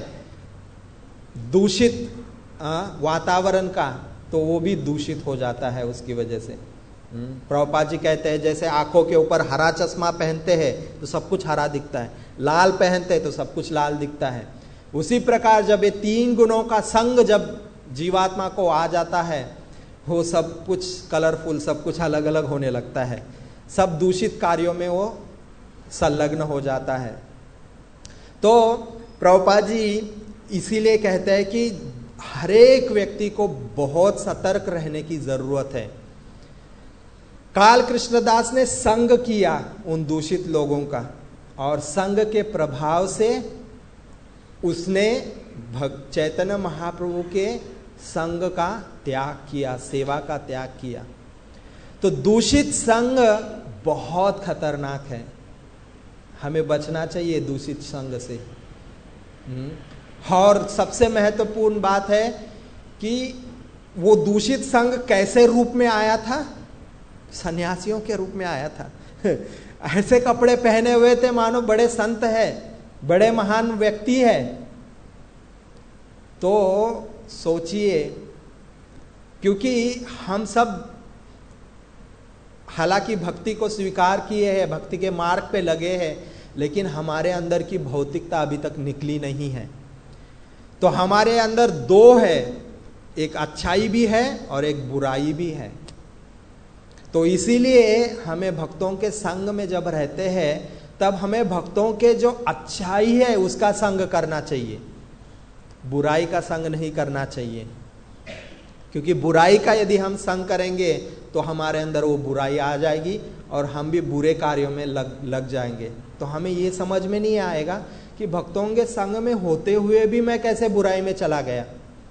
दूषित वातावरण का, तो वो भी दूषित हो जाता है उसकी वजह से। प्रभुपाद जी कहते हैं जैसे आंखों के ऊपर हरा चश्मा पहनते हैं तो सब कुछ हरा दिखता है, लाल पहनते हैं तो सब कुछ लाल दिखता है। उसी प्रकार जब ये तीन गुणों का संग जब जीवात्मा को आ जाता है, वो सब कुछ कलरफुल, सब कुछ अलग अलग होने लगता है, सब दूषित कार्यों में वो संलग्न हो जाता है। तो प्रभुपाद जी इसीलिए कहते हैं कि हरेक व्यक्ति को बहुत सतर्क रहने की जरूरत है। काल कृष्णदास ने संग किया उन दूषित लोगों का, और संग के प्रभाव से उसने चैतन्य महाप्रभु के संग का त्याग किया, सेवा का त्याग किया। तो दूषित संग बहुत खतरनाक है, हमें बचना चाहिए दूषित संग से। और सबसे महत्वपूर्ण बात है कि वो दूषित संग कैसे रूप में आया था? सन्यासियों के रूप में आया था। ऐसे कपड़े पहने हुए थे मानो बड़े संत है, बड़े महान व्यक्ति है। तो सोचिए, क्योंकि हम सब हालांकि भक्ति को स्वीकार किए हैं, भक्ति के मार्ग पे लगे हैं, लेकिन हमारे अंदर की भौतिकता अभी तक निकली नहीं है। तो हमारे अंदर दो है, एक अच्छाई भी है और एक बुराई भी है। तो इसीलिए हमें भक्तों के संग में जब रहते हैं तब हमें भक्तों के जो अच्छाई है उसका संग करना चाहिए, बुराई का संग नहीं करना चाहिए। क्योंकि बुराई का यदि हम संग करेंगे तो हमारे अंदर वो बुराई आ जाएगी और हम भी बुरे कार्यों में लग लग जाएंगे। तो हमें ये समझ में नहीं आएगा कि भक्तों के संग में होते हुए भी मैं कैसे बुराई में चला गया।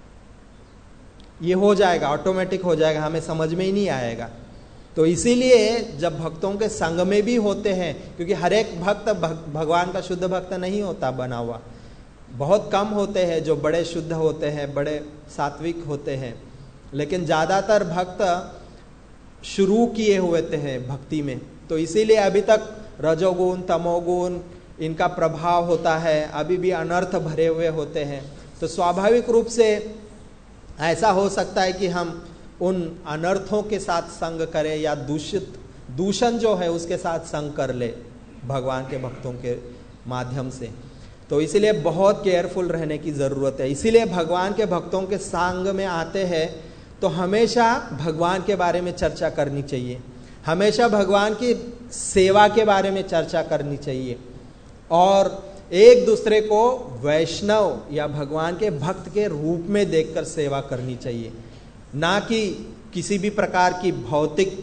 ये हो जाएगा, ऑटोमेटिक हो जाएगा, हमें समझ में ही नहीं आएगा। तो इसीलिए जब भक्तों के संग में भी होते हैं, क्योंकि हर एक भक्त भगवान का शुद्ध भक्त नहीं होता बना हुआ, बहुत कम होते हैं जो बड़े शुद्ध होते हैं, बड़े सात्विक होते हैं, लेकिन ज्यादातर भक्त शुरू किए हुए हैं भक्ति में। तो इसीलिए अभी तक रजोगुण तमोगुण इनका प्रभाव होता है, अभी भी अनर्थ भरे हुए होते हैं। तो स्वाभाविक रूप से ऐसा हो सकता है कि हम उन अनर्थों के साथ संग करें या दूषित दूषण जो है उसके साथ संग कर ले भगवान के भक्तों के माध्यम से। तो इसीलिए बहुत केयरफुल रहने की जरूरत है। इसीलिए भगवान के भक्तों के संग में आते हैं तो हमेशा भगवान के बारे में चर्चा करनी चाहिए, हमेशा भगवान की सेवा के बारे में चर्चा करनी चाहिए और एक दूसरे को वैष्णव या भगवान के भक्त के रूप में देखकर सेवा करनी चाहिए, ना कि किसी भी प्रकार की भौतिक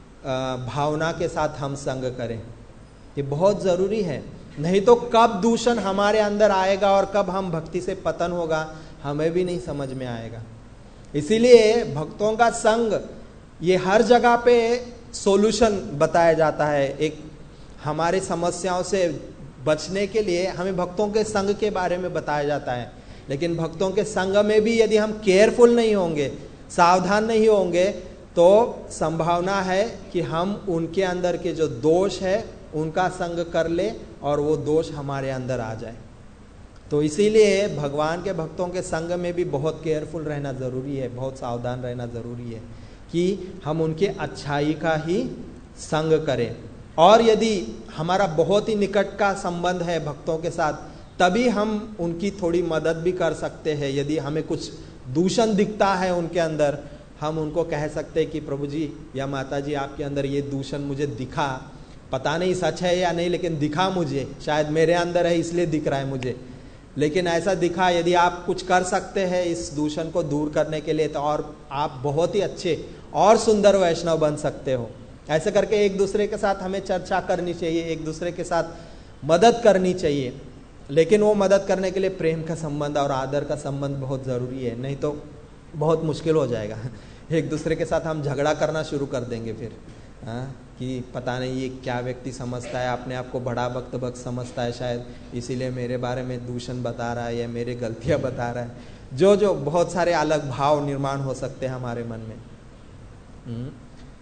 भावना के साथ हम संग करें। ये बहुत जरूरी है, नहीं तो कब दूषण हमारे अंदर आएगा और कब हम भक्ति से पतन होगा हमें भी नहीं समझ में आएगा। इसीलिए भक्तों का संग ये हर जगह पे सॉल्यूशन बताया जाता है। एक हमारी समस्याओं से बचने के लिए हमें भक्तों के संग के बारे में बताया जाता है, लेकिन भक्तों के संग में भी यदि हम केयरफुल नहीं होंगे, सावधान नहीं होंगे, तो संभावना है कि हम उनके अंदर के जो दोष है उनका संग कर ले और वो दोष हमारे अंदर आ जाए। तो इसीलिए भगवान के भक्तों के संग में भी बहुत केयरफुल रहना जरूरी है, बहुत सावधान रहना जरूरी है कि हम उनके अच्छाई का ही संग करें। और यदि हमारा बहुत ही निकट का संबंध है भक्तों के साथ, तभी हम उनकी थोड़ी मदद भी कर सकते हैं। यदि हमें कुछ दूषण दिखता है उनके अंदर, हम उनको कह सकते हैं कि प्रभु जी या माता जी आपके अंदर ये दूषण मुझे दिखा, पता नहीं सच है या नहीं, लेकिन दिखा मुझे, शायद मेरे अंदर है इसलिए दिख रहा है मुझे, लेकिन ऐसा दिखा। यदि आप कुछ कर सकते हैं इस दूषण को दूर करने के लिए तो और आप बहुत ही अच्छे और सुंदर वैष्णव बन सकते हो। ऐसे करके एक दूसरे के साथ हमें चर्चा करनी चाहिए, एक दूसरे के साथ मदद करनी चाहिए, लेकिन वो मदद करने के लिए प्रेम का संबंध और आदर का संबंध बहुत जरूरी है, नहीं तो बहुत मुश्किल हो जाएगा। एक दूसरे के साथ हम झगड़ा करना शुरू कर देंगे फिर, हाँ, कि पता नहीं ये क्या व्यक्ति समझता है, अपने आप को बड़ा भक्त भक्त समझता है शायद, इसीलिए मेरे बारे में दूषण बता रहा है या मेरे गलतियां बता रहा है। जो जो बहुत सारे अलग भाव निर्माण हो सकते हैं हमारे मन में। हुँ?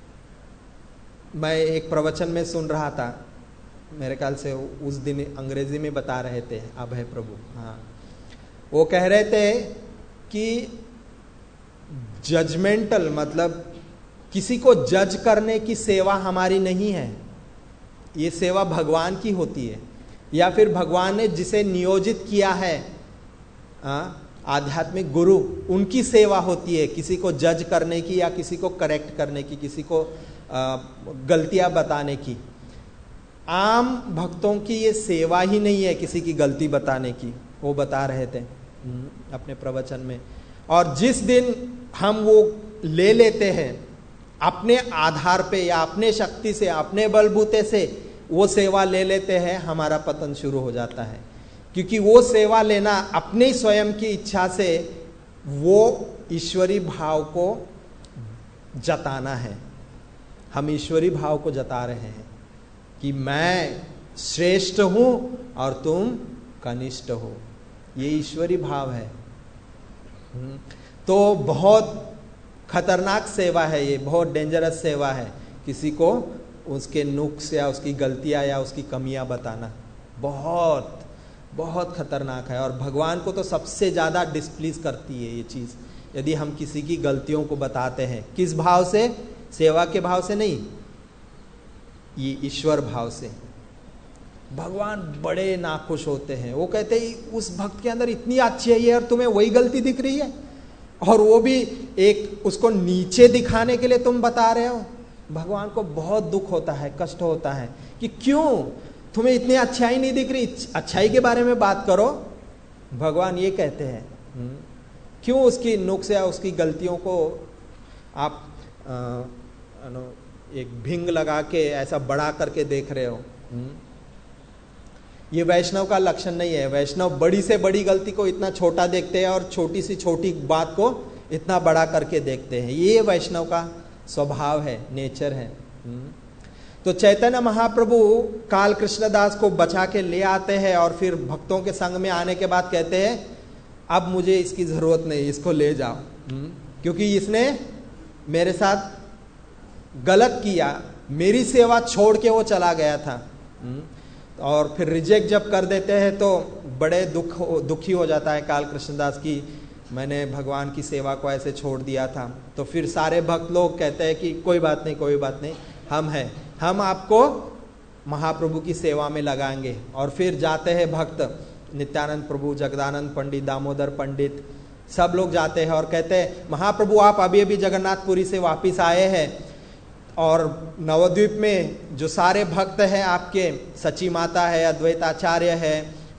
मैं एक प्रवचन में सुन रहा था, मेरे ख्याल से उस दिन अंग्रेजी में बता रहे थे अभय प्रभु, हाँ, वो कह रहे थे कि जजमेंटल मतलब किसी को जज करने की सेवा हमारी नहीं है, ये सेवा भगवान की होती है, या फिर भगवान ने जिसे नियोजित किया है आध्यात्मिक गुरु, उनकी सेवा होती है किसी को जज करने की या किसी को करेक्ट करने की, किसी को गलतियां बताने की। आम भक्तों की ये सेवा ही नहीं है किसी की गलती बताने की, वो बता रहे थे अपने प्रवचन में। और जिस दिन हम वो ले लेते हैं अपने आधार पे या अपने शक्ति से, अपने बलबूते से वो सेवा ले लेते हैं, हमारा पतन शुरू हो जाता है। क्योंकि वो सेवा लेना अपने स्वयं की इच्छा से, वो ईश्वरी भाव को जताना है। हम ईश्वरी भाव को जता रहे हैं कि मैं श्रेष्ठ हूं और तुम कनिष्ठ हो, ये ईश्वरी भाव है। तो बहुत खतरनाक सेवा है ये, बहुत डेंजरस सेवा है किसी को उसके नुक्स या उसकी गलतियां या उसकी कमियां बताना। बहुत बहुत खतरनाक है। और भगवान को तो सबसे ज्यादा डिस्प्लीज करती है ये चीज, यदि हम किसी की गलतियों को बताते हैं। किस भाव से? सेवा के भाव से नहीं, ये ईश्वर भाव से। भगवान बड़े नाखुश होते हैं। वो कहते हैं उस भक्त के अंदर इतनी अच्छाई है और तुम्हें वही गलती दिख रही है, और वो भी एक उसको नीचे दिखाने के लिए तुम बता रहे हो। भगवान को बहुत दुख होता है, कष्ट होता है कि क्यों तुम्हें इतनी अच्छाई नहीं दिख रही, अच्छाई के बारे में बात करो। भगवान ये कहते हैं, क्यों उसकी नुक्स या उसकी गलतियों को आप आ, एक भिंग लगा के ऐसा बड़ा करके देख रहे हो। ये वैष्णव का लक्षण नहीं है। वैष्णव बड़ी से बड़ी गलती को इतना छोटा देखते हैं और छोटी सी छोटी बात को इतना बड़ा करके देखते हैं। ये वैष्णव का स्वभाव है, नेचर है। तो चैतन्य महाप्रभु काल कृष्णदास को बचा के ले आते हैं और फिर भक्तों के संग में आने के बाद कहते हैं अब मुझे इसकी जरूरत नहीं, इसको ले जाओ, क्योंकि इसने मेरे साथ गलत किया, मेरी सेवा छोड़ के वो चला गया था। और फिर रिजेक्ट जब कर देते हैं तो बड़े दुख दुखी हो जाता है काल कृष्णदास की, मैंने भगवान की सेवा को ऐसे छोड़ दिया था। तो फिर सारे भक्त लोग कहते हैं कि कोई बात नहीं, कोई बात नहीं, हम हैं, हम आपको महाप्रभु की सेवा में लगाएंगे। और फिर जाते हैं भक्त, नित्यानंद प्रभु, जगदानंद पंडित, दामोदर पंडित, सब लोग जाते हैं और कहते हैं महाप्रभु आप अभी अभी जगन्नाथपुरी से वापिस आए हैं और नवद्वीप में जो सारे भक्त हैं आपके, सची माता है, अद्वैताचार्य है,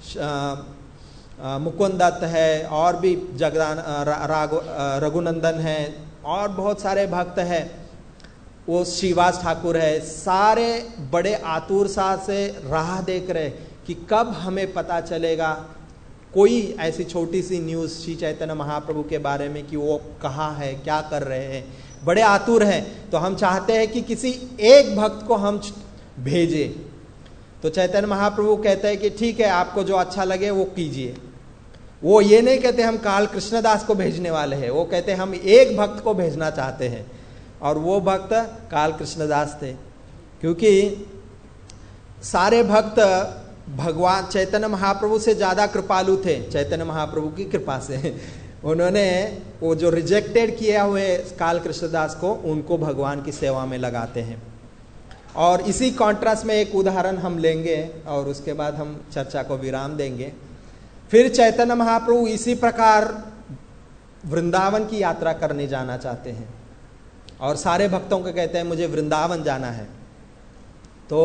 मुकुंदत्त है, और भी जगदान रघुनंदन है, और बहुत सारे भक्त हैं, वो श्रीवास ठाकुर है, सारे बड़े आतुर सा से राह देख रहे कि कब हमें पता चलेगा कोई ऐसी छोटी सी न्यूज़ श्री चैतन्य महाप्रभु के बारे में कि वो कहाँ है, क्या कर रहे हैं। बड़े आतुर हैं। तो हम चाहते हैं कि किसी एक भक्त को हम भेजें। तो चैतन्य महाप्रभु कहते हैं कि ठीक है, आपको जो अच्छा लगे वो कीजिए। वो ये नहीं कहते हम काल कृष्णदास को भेजने वाले हैं, वो कहते हम एक भक्त को भेजना चाहते हैं, और वो भक्त काल कृष्णदास थे। क्योंकि सारे भक्त भगवान चैतन्य महाप्रभु से ज्यादा कृपालु थे, चैतन्य महाप्रभु की कृपा से। उन्होंने वो जो रिजेक्टेड किए हुए काल कृष्णदास को, उनको भगवान की सेवा में लगाते हैं। और इसी कॉन्ट्रास्ट में एक उदाहरण हम लेंगे और उसके बाद हम चर्चा को विराम देंगे। फिर चैतन्य महाप्रभु इसी प्रकार वृंदावन की यात्रा करने जाना चाहते हैं और सारे भक्तों को कहते हैं मुझे वृंदावन जाना है। तो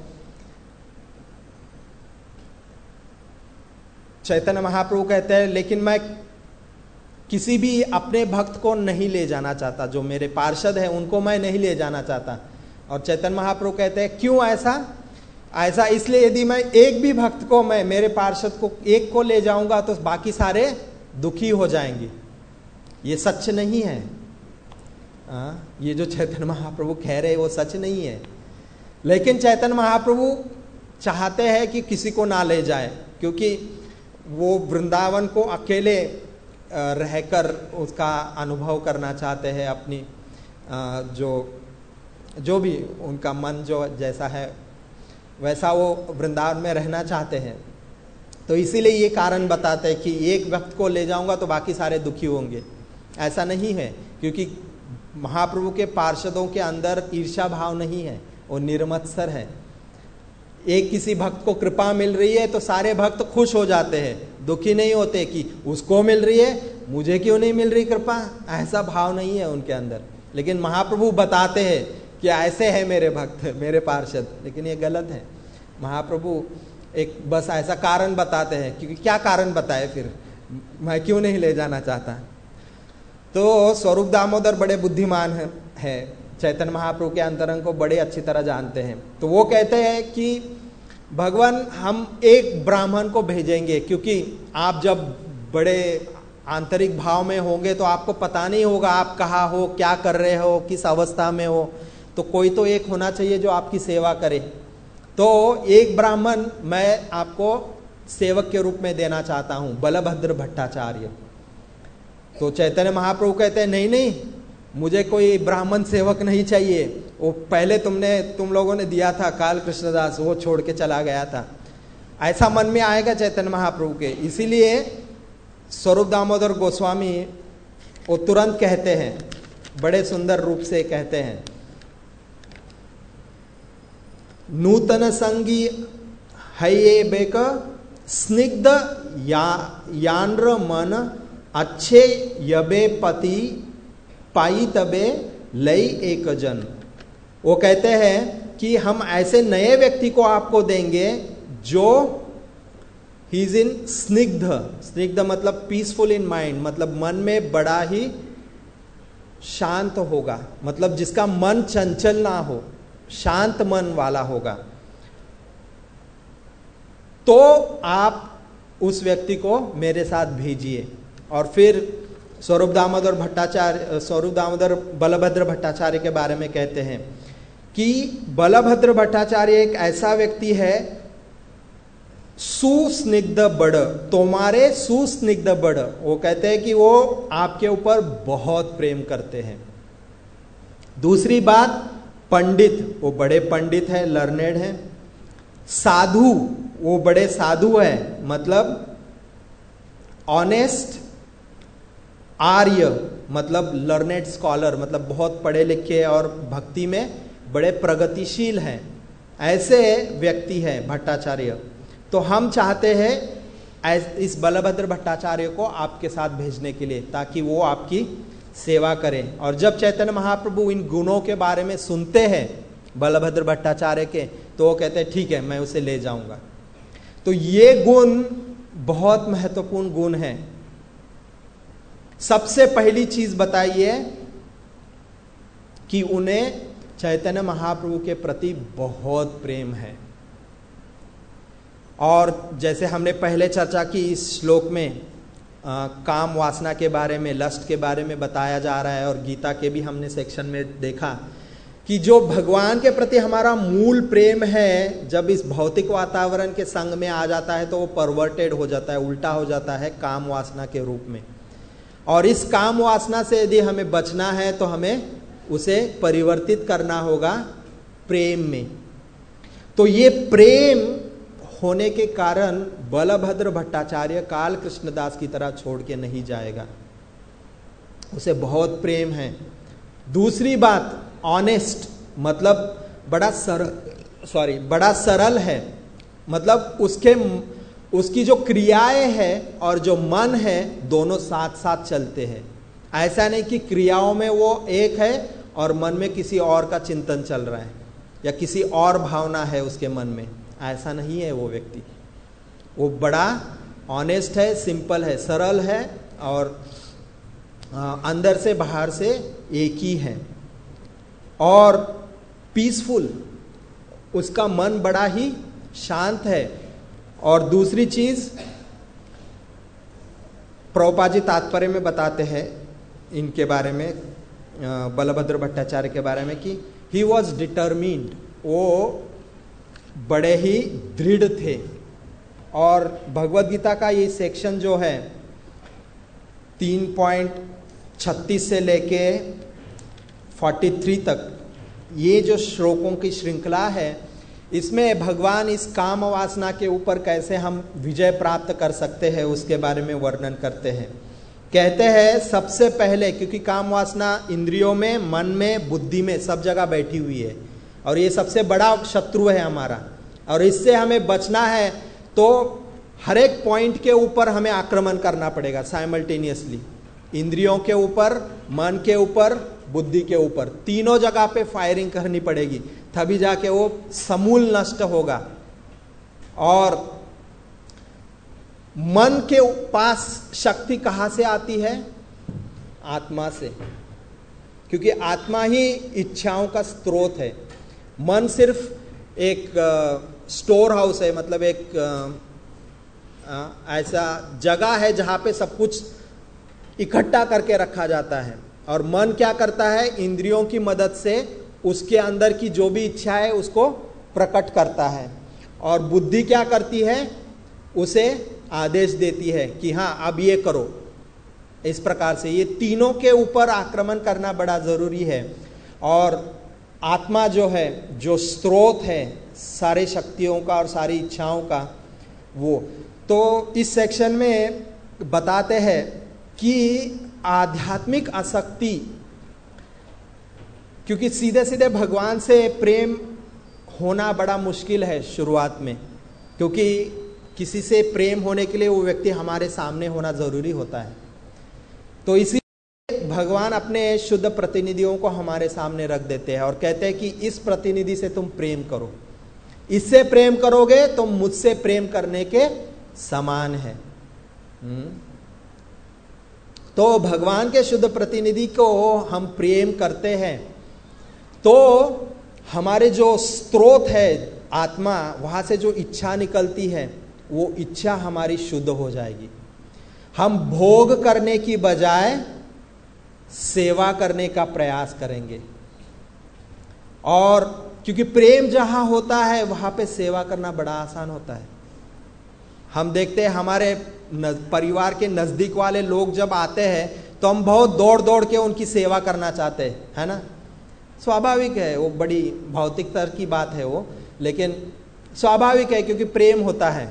चैतन्य महाप्रभु कहते हैं लेकिन मैं किसी भी अपने भक्त को नहीं ले जाना चाहता, जो मेरे पार्षद हैं उनको मैं नहीं ले जाना चाहता। और चैतन्य महाप्रभु कहते हैं क्यों ऐसा? ऐसा इसलिए यदि मैं एक भी भक्त को, मैं मेरे पार्षद को एक को ले जाऊंगा तो बाकी सारे दुखी हो जाएंगे। ये सच नहीं है। आ, ये जो चैतन्य महाप्रभु कह रहे हैं वो सच नहीं है। लेकिन चैतन्य महाप्रभु चाहते हैं कि किसी को ना ले जाए, क्योंकि वो वृंदावन को अकेले रहकर उसका अनुभव करना चाहते हैं। अपनी जो जो भी उनका मन जो जैसा है वैसा वो वृंदावन में रहना चाहते हैं। तो इसीलिए ये कारण बताते हैं कि एक भक्त को ले जाऊंगा तो बाकी सारे दुखी होंगे। ऐसा नहीं है, क्योंकि महाप्रभु के पार्षदों के अंदर ईर्ष्या भाव नहीं है, वो निर्मत्सर है। एक किसी भक्त को कृपा मिल रही है तो सारे भक्त खुश हो जाते हैं, दुखी नहीं होते कि उसको मिल रही है मुझे क्यों नहीं मिल रही कृपा। ऐसा भाव नहीं है उनके अंदर। लेकिन महाप्रभु बताते हैं कि ऐसे है मेरे भक्त, मेरे पार्षद, लेकिन ये गलत है। महाप्रभु एक बस ऐसा कारण बताते हैं, क्योंकि क्या कारण बताए फिर, मैं क्यों नहीं ले जाना चाहता। तो स्वरूप दामोदर बड़े बुद्धिमान है, है। चैतन्य महाप्रभु के अंतरंग को बड़े अच्छी तरह जानते हैं। तो वो कहते हैं कि भगवान हम एक ब्राह्मण को भेजेंगे, क्योंकि आप जब बड़े आंतरिक भाव में होंगे तो आपको पता नहीं होगा आप कहाँ हो, क्या कर रहे हो, किस अवस्था में हो। तो कोई तो एक होना चाहिए जो आपकी सेवा करे। तो एक ब्राह्मण मैं आपको सेवक के रूप में देना चाहता हूं, बलभद्र भट्टाचार्य। तो चैतन्य महाप्रभु कहते हैं नहीं नहीं, मुझे कोई ब्राह्मण सेवक नहीं चाहिए। वो पहले तुमने तुम लोगों ने दिया था काल कृष्णदास, वो छोड़ के चला गया था। ऐसा मन में आएगा चैतन्य महाप्रभु के। इसीलिए स्वरूप दामोदर गोस्वामी वो तुरंत कहते हैं, बड़े सुंदर रूप से कहते हैं, नूतन संगी है ये बेक स्निग्ध या यान्र मन अच्छे यबे पति पाई तबे लई एक जन। वो कहते हैं कि हम ऐसे नए व्यक्ति को आपको देंगे जो ही इज इन स्निग्ध, स्निग्ध मतलब पीसफुल इन माइंड, मतलब मन में बड़ा ही शांत होगा, मतलब जिसका मन चंचल ना हो, शांत मन वाला होगा। तो आप उस व्यक्ति को मेरे साथ भेजिए। और फिर स्वरूप दामोदर भट्टाचार्य, स्वरूप दामोदर बलभद्र भट्टाचार्य के बारे में कहते हैं कि बलभद्र भट्टाचार्य एक ऐसा व्यक्ति है, सुस्निग्ध बड़, तुम्हारे सुस्निग्ध बड़। वो कहते हैं कि वो आपके ऊपर बहुत प्रेम करते हैं। दूसरी बात, पंडित, वो बड़े पंडित है, लर्नेड है। साधु, वो बड़े साधु है, मतलब ऑनेस्ट। आर्य मतलब लर्नेड स्कॉलर, मतलब बहुत पढ़े लिखे और भक्ति में बड़े प्रगतिशील हैं। ऐसे व्यक्ति है भट्टाचार्य। तो हम चाहते हैं इस बलभद्र भट्टाचार्य को आपके साथ भेजने के लिए, ताकि वो आपकी सेवा करें। और जब चैतन्य महाप्रभु इन गुणों के बारे में सुनते हैं बलभद्र भट्टाचार्य के, तो वो कहते हैं ठीक है, मैं उसे ले जाऊंगा। तो ये गुण बहुत महत्वपूर्ण गुण है। सबसे पहली चीज बताइए कि उन्हें चैतन्य महाप्रभु के प्रति बहुत प्रेम है। और जैसे हमने पहले चर्चा की, इस श्लोक में आ, काम वासना के बारे में, लस्ट के बारे में बताया जा रहा है। और गीता के भी हमने सेक्शन में देखा कि जो भगवान के प्रति हमारा मूल प्रेम है, जब इस भौतिक वातावरण के संग में आ जाता है तो वो परवर्टेड हो जाता है, उल्टा हो जाता है काम वासना के रूप में। और इस काम वासना से यदि हमें बचना है तो हमें उसे परिवर्तित करना होगा प्रेम में। तो ये प्रेम होने के कारण बलभद्र भट्टाचार्य काल कृष्णदास की तरह छोड़ के नहीं जाएगा, उसे बहुत प्रेम है। दूसरी बात, ऑनेस्ट, मतलब बड़ा सरल, सॉरी बड़ा सरल है, मतलब उसके उसकी जो क्रियाएं हैं और जो मन है दोनों साथ साथ चलते हैं। ऐसा नहीं कि क्रियाओं में वो एक है और मन में किसी और का चिंतन चल रहा है या किसी और भावना है उसके मन में, ऐसा नहीं है वो व्यक्ति। वो बड़ा ऑनेस्ट है, सिंपल है, सरल है और आ, अंदर से बाहर से एक ही है। और पीसफुल, उसका मन बड़ा ही शांत है। और दूसरी चीज प्रभुपाद जी तात्पर्य में बताते हैं इनके बारे में, बलभद्र भट्टाचार्य के बारे में, कि ही वॉज डिटर्मिन्ड, वो बड़े ही दृढ़ थे। और भगवद गीता का ये सेक्शन जो है तीन पॉइंट छत्तीस से लेके तैंतालीस तक, ये जो श्लोकों की श्रृंखला है, इसमें भगवान इस काम वासना के ऊपर कैसे हम विजय प्राप्त कर सकते हैं उसके बारे में वर्णन करते हैं। कहते हैं सबसे पहले, क्योंकि काम वासना इंद्रियों में, मन में, बुद्धि में, सब जगह बैठी हुई है और ये सबसे बड़ा शत्रु है हमारा, और इससे हमें बचना है तो हर एक पॉइंट के ऊपर हमें आक्रमण करना पड़ेगा साइमल्टेनियसली। इंद्रियों के ऊपर, मन के ऊपर, बुद्धि के ऊपर, तीनों जगह पे फायरिंग करनी पड़ेगी, तभी जाके वो समूल नष्ट होगा। और मन के पास शक्ति कहां से आती है? आत्मा से, क्योंकि आत्मा ही इच्छाओं का स्रोत है। मन सिर्फ एक स्टोर हाउस है, मतलब एक आ, आ, ऐसा जगह है जहां पे सब कुछ इकट्ठा करके रखा जाता है। और मन क्या करता है? इंद्रियों की मदद से उसके अंदर की जो भी इच्छा है उसको प्रकट करता है। और बुद्धि क्या करती है? उसे आदेश देती है कि हाँ अब ये करो। इस प्रकार से ये तीनों के ऊपर आक्रमण करना बड़ा जरूरी है। और आत्मा जो है, जो स्रोत है सारे शक्तियों का और सारी इच्छाओं का, वो। तो इस सेक्शन में बताते हैं कि आध्यात्मिक आसक्ति, क्योंकि सीधे सीधे भगवान से प्रेम होना बड़ा मुश्किल है शुरुआत में, क्योंकि किसी से प्रेम होने के लिए वो व्यक्ति हमारे सामने होना जरूरी होता है। तो इसी भगवान अपने शुद्ध प्रतिनिधियों को हमारे सामने रख देते हैं और कहते हैं कि इस प्रतिनिधि से तुम प्रेम करो, इससे प्रेम करोगे तो मुझसे प्रेम करने के समान है। तो भगवान के शुद्ध प्रतिनिधि को हम प्रेम करते हैं तो हमारे जो स्रोत है आत्मा, वहां से जो इच्छा निकलती है वो इच्छा हमारी शुद्ध हो जाएगी। हम भोग करने की बजाय सेवा करने का प्रयास करेंगे, और क्योंकि प्रेम जहां होता है वहां पे सेवा करना बड़ा आसान होता है। हम देखते हैं हमारे परिवार के नजदीक वाले लोग जब आते हैं तो हम बहुत दौड़ दौड़ के उनकी सेवा करना चाहते हैं, है ना। स्वाभाविक है, वो बड़ी भौतिक स्तर की बात है वो, लेकिन स्वाभाविक है क्योंकि प्रेम होता है।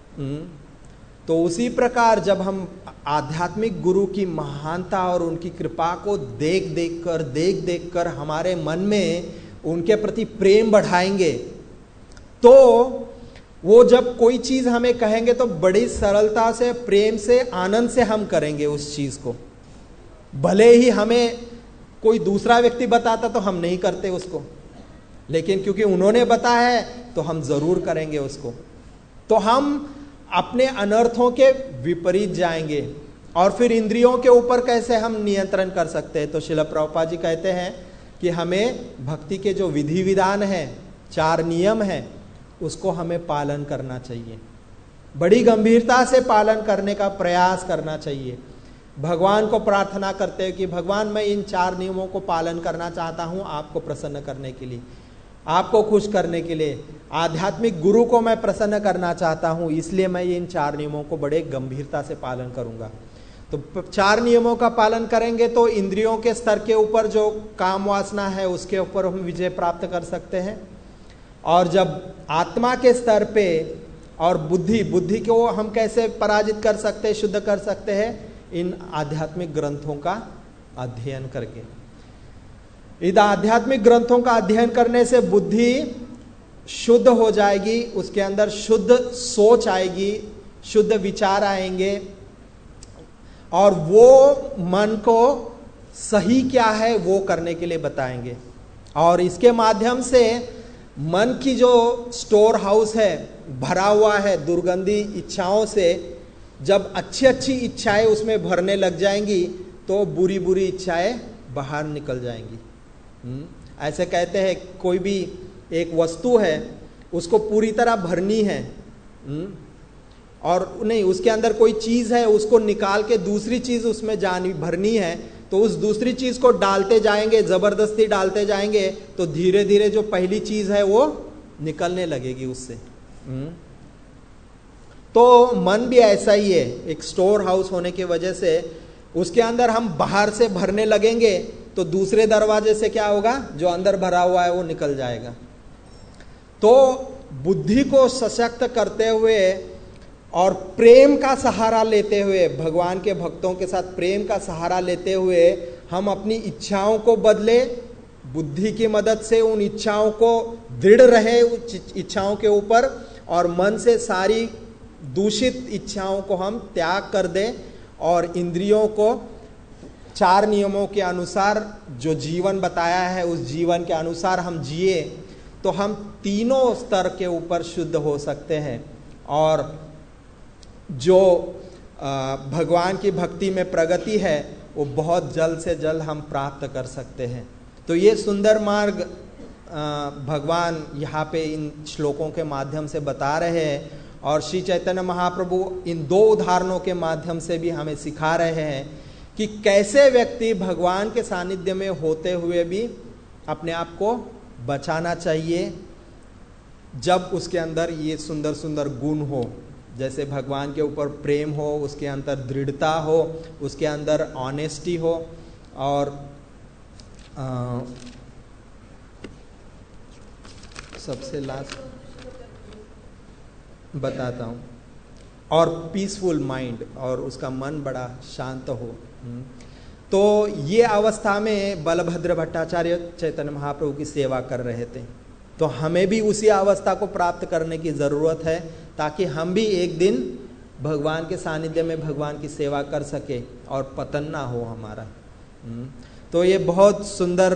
तो उसी प्रकार जब हम आध्यात्मिक गुरु की महानता और उनकी कृपा को देख देख कर देख देख कर हमारे मन में उनके प्रति प्रेम बढ़ाएंगे, तो वो जब कोई चीज हमें कहेंगे तो बड़ी सरलता से, प्रेम से, आनंद से हम करेंगे उस चीज को। भले ही हमें कोई दूसरा व्यक्ति बताता तो हम नहीं करते उसको, लेकिन क्योंकि उन्होंने बताया है तो हम जरूर करेंगे उसको। तो हम अपने अनर्थों के विपरीत जाएंगे। और फिर इंद्रियों के ऊपर कैसे हम नियंत्रण कर सकते हैं? तो श्रील प्रभुपाद जी कहते हैं कि हमें भक्ति के जो विधि विधान है, चार नियम है, उसको हमें पालन करना चाहिए, बड़ी गंभीरता से पालन करने का प्रयास करना चाहिए। भगवान को प्रार्थना करते हैं कि भगवान मैं इन चार नियमों को पालन करना चाहता हूं आपको प्रसन्न करने के लिए, आपको खुश करने के लिए, आध्यात्मिक गुरु को मैं प्रसन्न करना चाहता हूं, इसलिए मैं इन चार नियमों को बड़े गंभीरता से पालन करूंगा। तो चार नियमों का पालन करेंगे तो इंद्रियों के स्तर के ऊपर जो काम वासना है उसके ऊपर हम विजय प्राप्त कर सकते हैं। और जब आत्मा के स्तर पे और बुद्धि बुद्धि को हम कैसे पराजित कर सकते हैं, शुद्ध कर सकते हैं? इन आध्यात्मिक ग्रंथों का अध्ययन करके। इन आध्यात्मिक ग्रंथों का अध्ययन करने से बुद्धि शुद्ध हो जाएगी, उसके अंदर शुद्ध सोच आएगी, शुद्ध विचार आएंगे, और वो मन को सही क्या है वो करने के लिए बताएंगे। और इसके माध्यम से मन की जो स्टोर हाउस है, भरा हुआ है दुर्गंधी इच्छाओं से, जब अच्छी अच्छी इच्छाएं उसमें भरने लग जाएंगी तो बुरी बुरी इच्छाएं बाहर निकल जाएंगी। ऐसे कहते हैं कोई भी एक वस्तु है उसको पूरी तरह भरनी है, और नहीं उसके अंदर कोई चीज है उसको निकाल के दूसरी चीज उसमें जानी भरनी है, तो उस दूसरी चीज को डालते जाएंगे, जबरदस्ती डालते जाएंगे, तो धीरे धीरे जो पहली चीज है वो निकलने लगेगी उससे। तो मन भी ऐसा ही है, एक स्टोर हाउस होने की वजह से उसके अंदर हम बाहर से भरने लगेंगे तो दूसरे दरवाजे से क्या होगा, जो अंदर भरा हुआ है वो निकल जाएगा। तो बुद्धि को सशक्त करते हुए और प्रेम का सहारा लेते हुए, भगवान के भक्तों के साथ प्रेम का सहारा लेते हुए हम अपनी इच्छाओं को बदले, बुद्धि की मदद से उन इच्छाओं को दृढ़ रहे इच्छाओं के ऊपर, और मन से सारी दूषित इच्छाओं को हम त्याग कर दें, और इंद्रियों को चार नियमों के अनुसार जो जीवन बताया है उस जीवन के अनुसार हम जिए, तो हम तीनों स्तर के ऊपर शुद्ध हो सकते हैं, और जो भगवान की भक्ति में प्रगति है वो बहुत जल्द से जल्द हम प्राप्त कर सकते हैं। तो ये सुंदर मार्ग भगवान यहाँ पे इन श्लोकों के माध्यम से बता रहे हैं, और श्री चैतन्य महाप्रभु इन दो उदाहरणों के माध्यम से भी हमें सिखा रहे हैं कि कैसे व्यक्ति भगवान के सानिध्य में होते हुए भी अपने आप को बचाना चाहिए, जब उसके अंदर ये सुंदर सुंदर गुण हो, जैसे भगवान के ऊपर प्रेम हो, उसके अंदर दृढ़ता हो, उसके अंदर ऑनेस्टी हो, और आ, सबसे लास्ट बताता हूँ, और पीसफुल माइंड, और उसका मन बड़ा शांत हो। तो ये अवस्था में बलभद्र भट्टाचार्य चैतन्य महाप्रभु की सेवा कर रहे थे। तो हमें भी उसी अवस्था को प्राप्त करने की जरूरत है, ताकि हम भी एक दिन भगवान के सानिध्य में भगवान की सेवा कर सके और पतन ना हो हमारा। तो ये बहुत सुंदर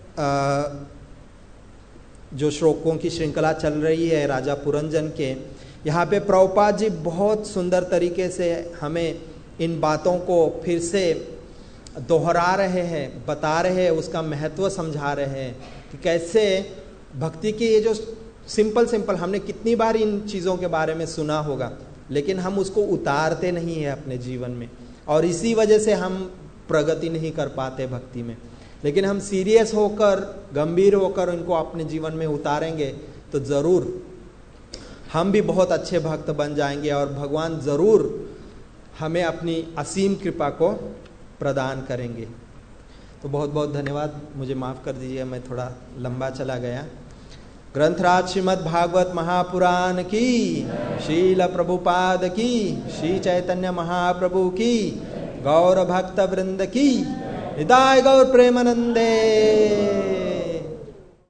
जो श्लोकों की श्रृंखला चल रही है राजा पुरंजन के, यहाँ पे प्रभुपाद जी बहुत सुंदर तरीके से हमें इन बातों को फिर से दोहरा रहे हैं, बता रहे हैं, उसका महत्व समझा रहे हैं कि कैसे भक्ति की ये जो सिंपल सिंपल, हमने कितनी बार इन चीज़ों के बारे में सुना होगा, लेकिन हम उसको उतारते नहीं है अपने जीवन में, और इसी वजह से हम प्रगति नहीं कर पाते भक्ति में। लेकिन हम सीरियस होकर, गंभीर होकर इनको अपने जीवन में उतारेंगे तो ज़रूर हम भी बहुत अच्छे भक्त बन जाएंगे, और भगवान ज़रूर हमें अपनी असीम कृपा को प्रदान करेंगे। तो बहुत बहुत धन्यवाद, मुझे माफ़ कर दीजिए, मैं थोड़ा लंबा चला गया। ग्रंथराज श्रीमद् भागवत महापुराण की, श्रील प्रभुपाद की, श्री चैतन्य महाप्रभु की, गौर भक्त वृंद की, निताय गौर प्रेमानंदे।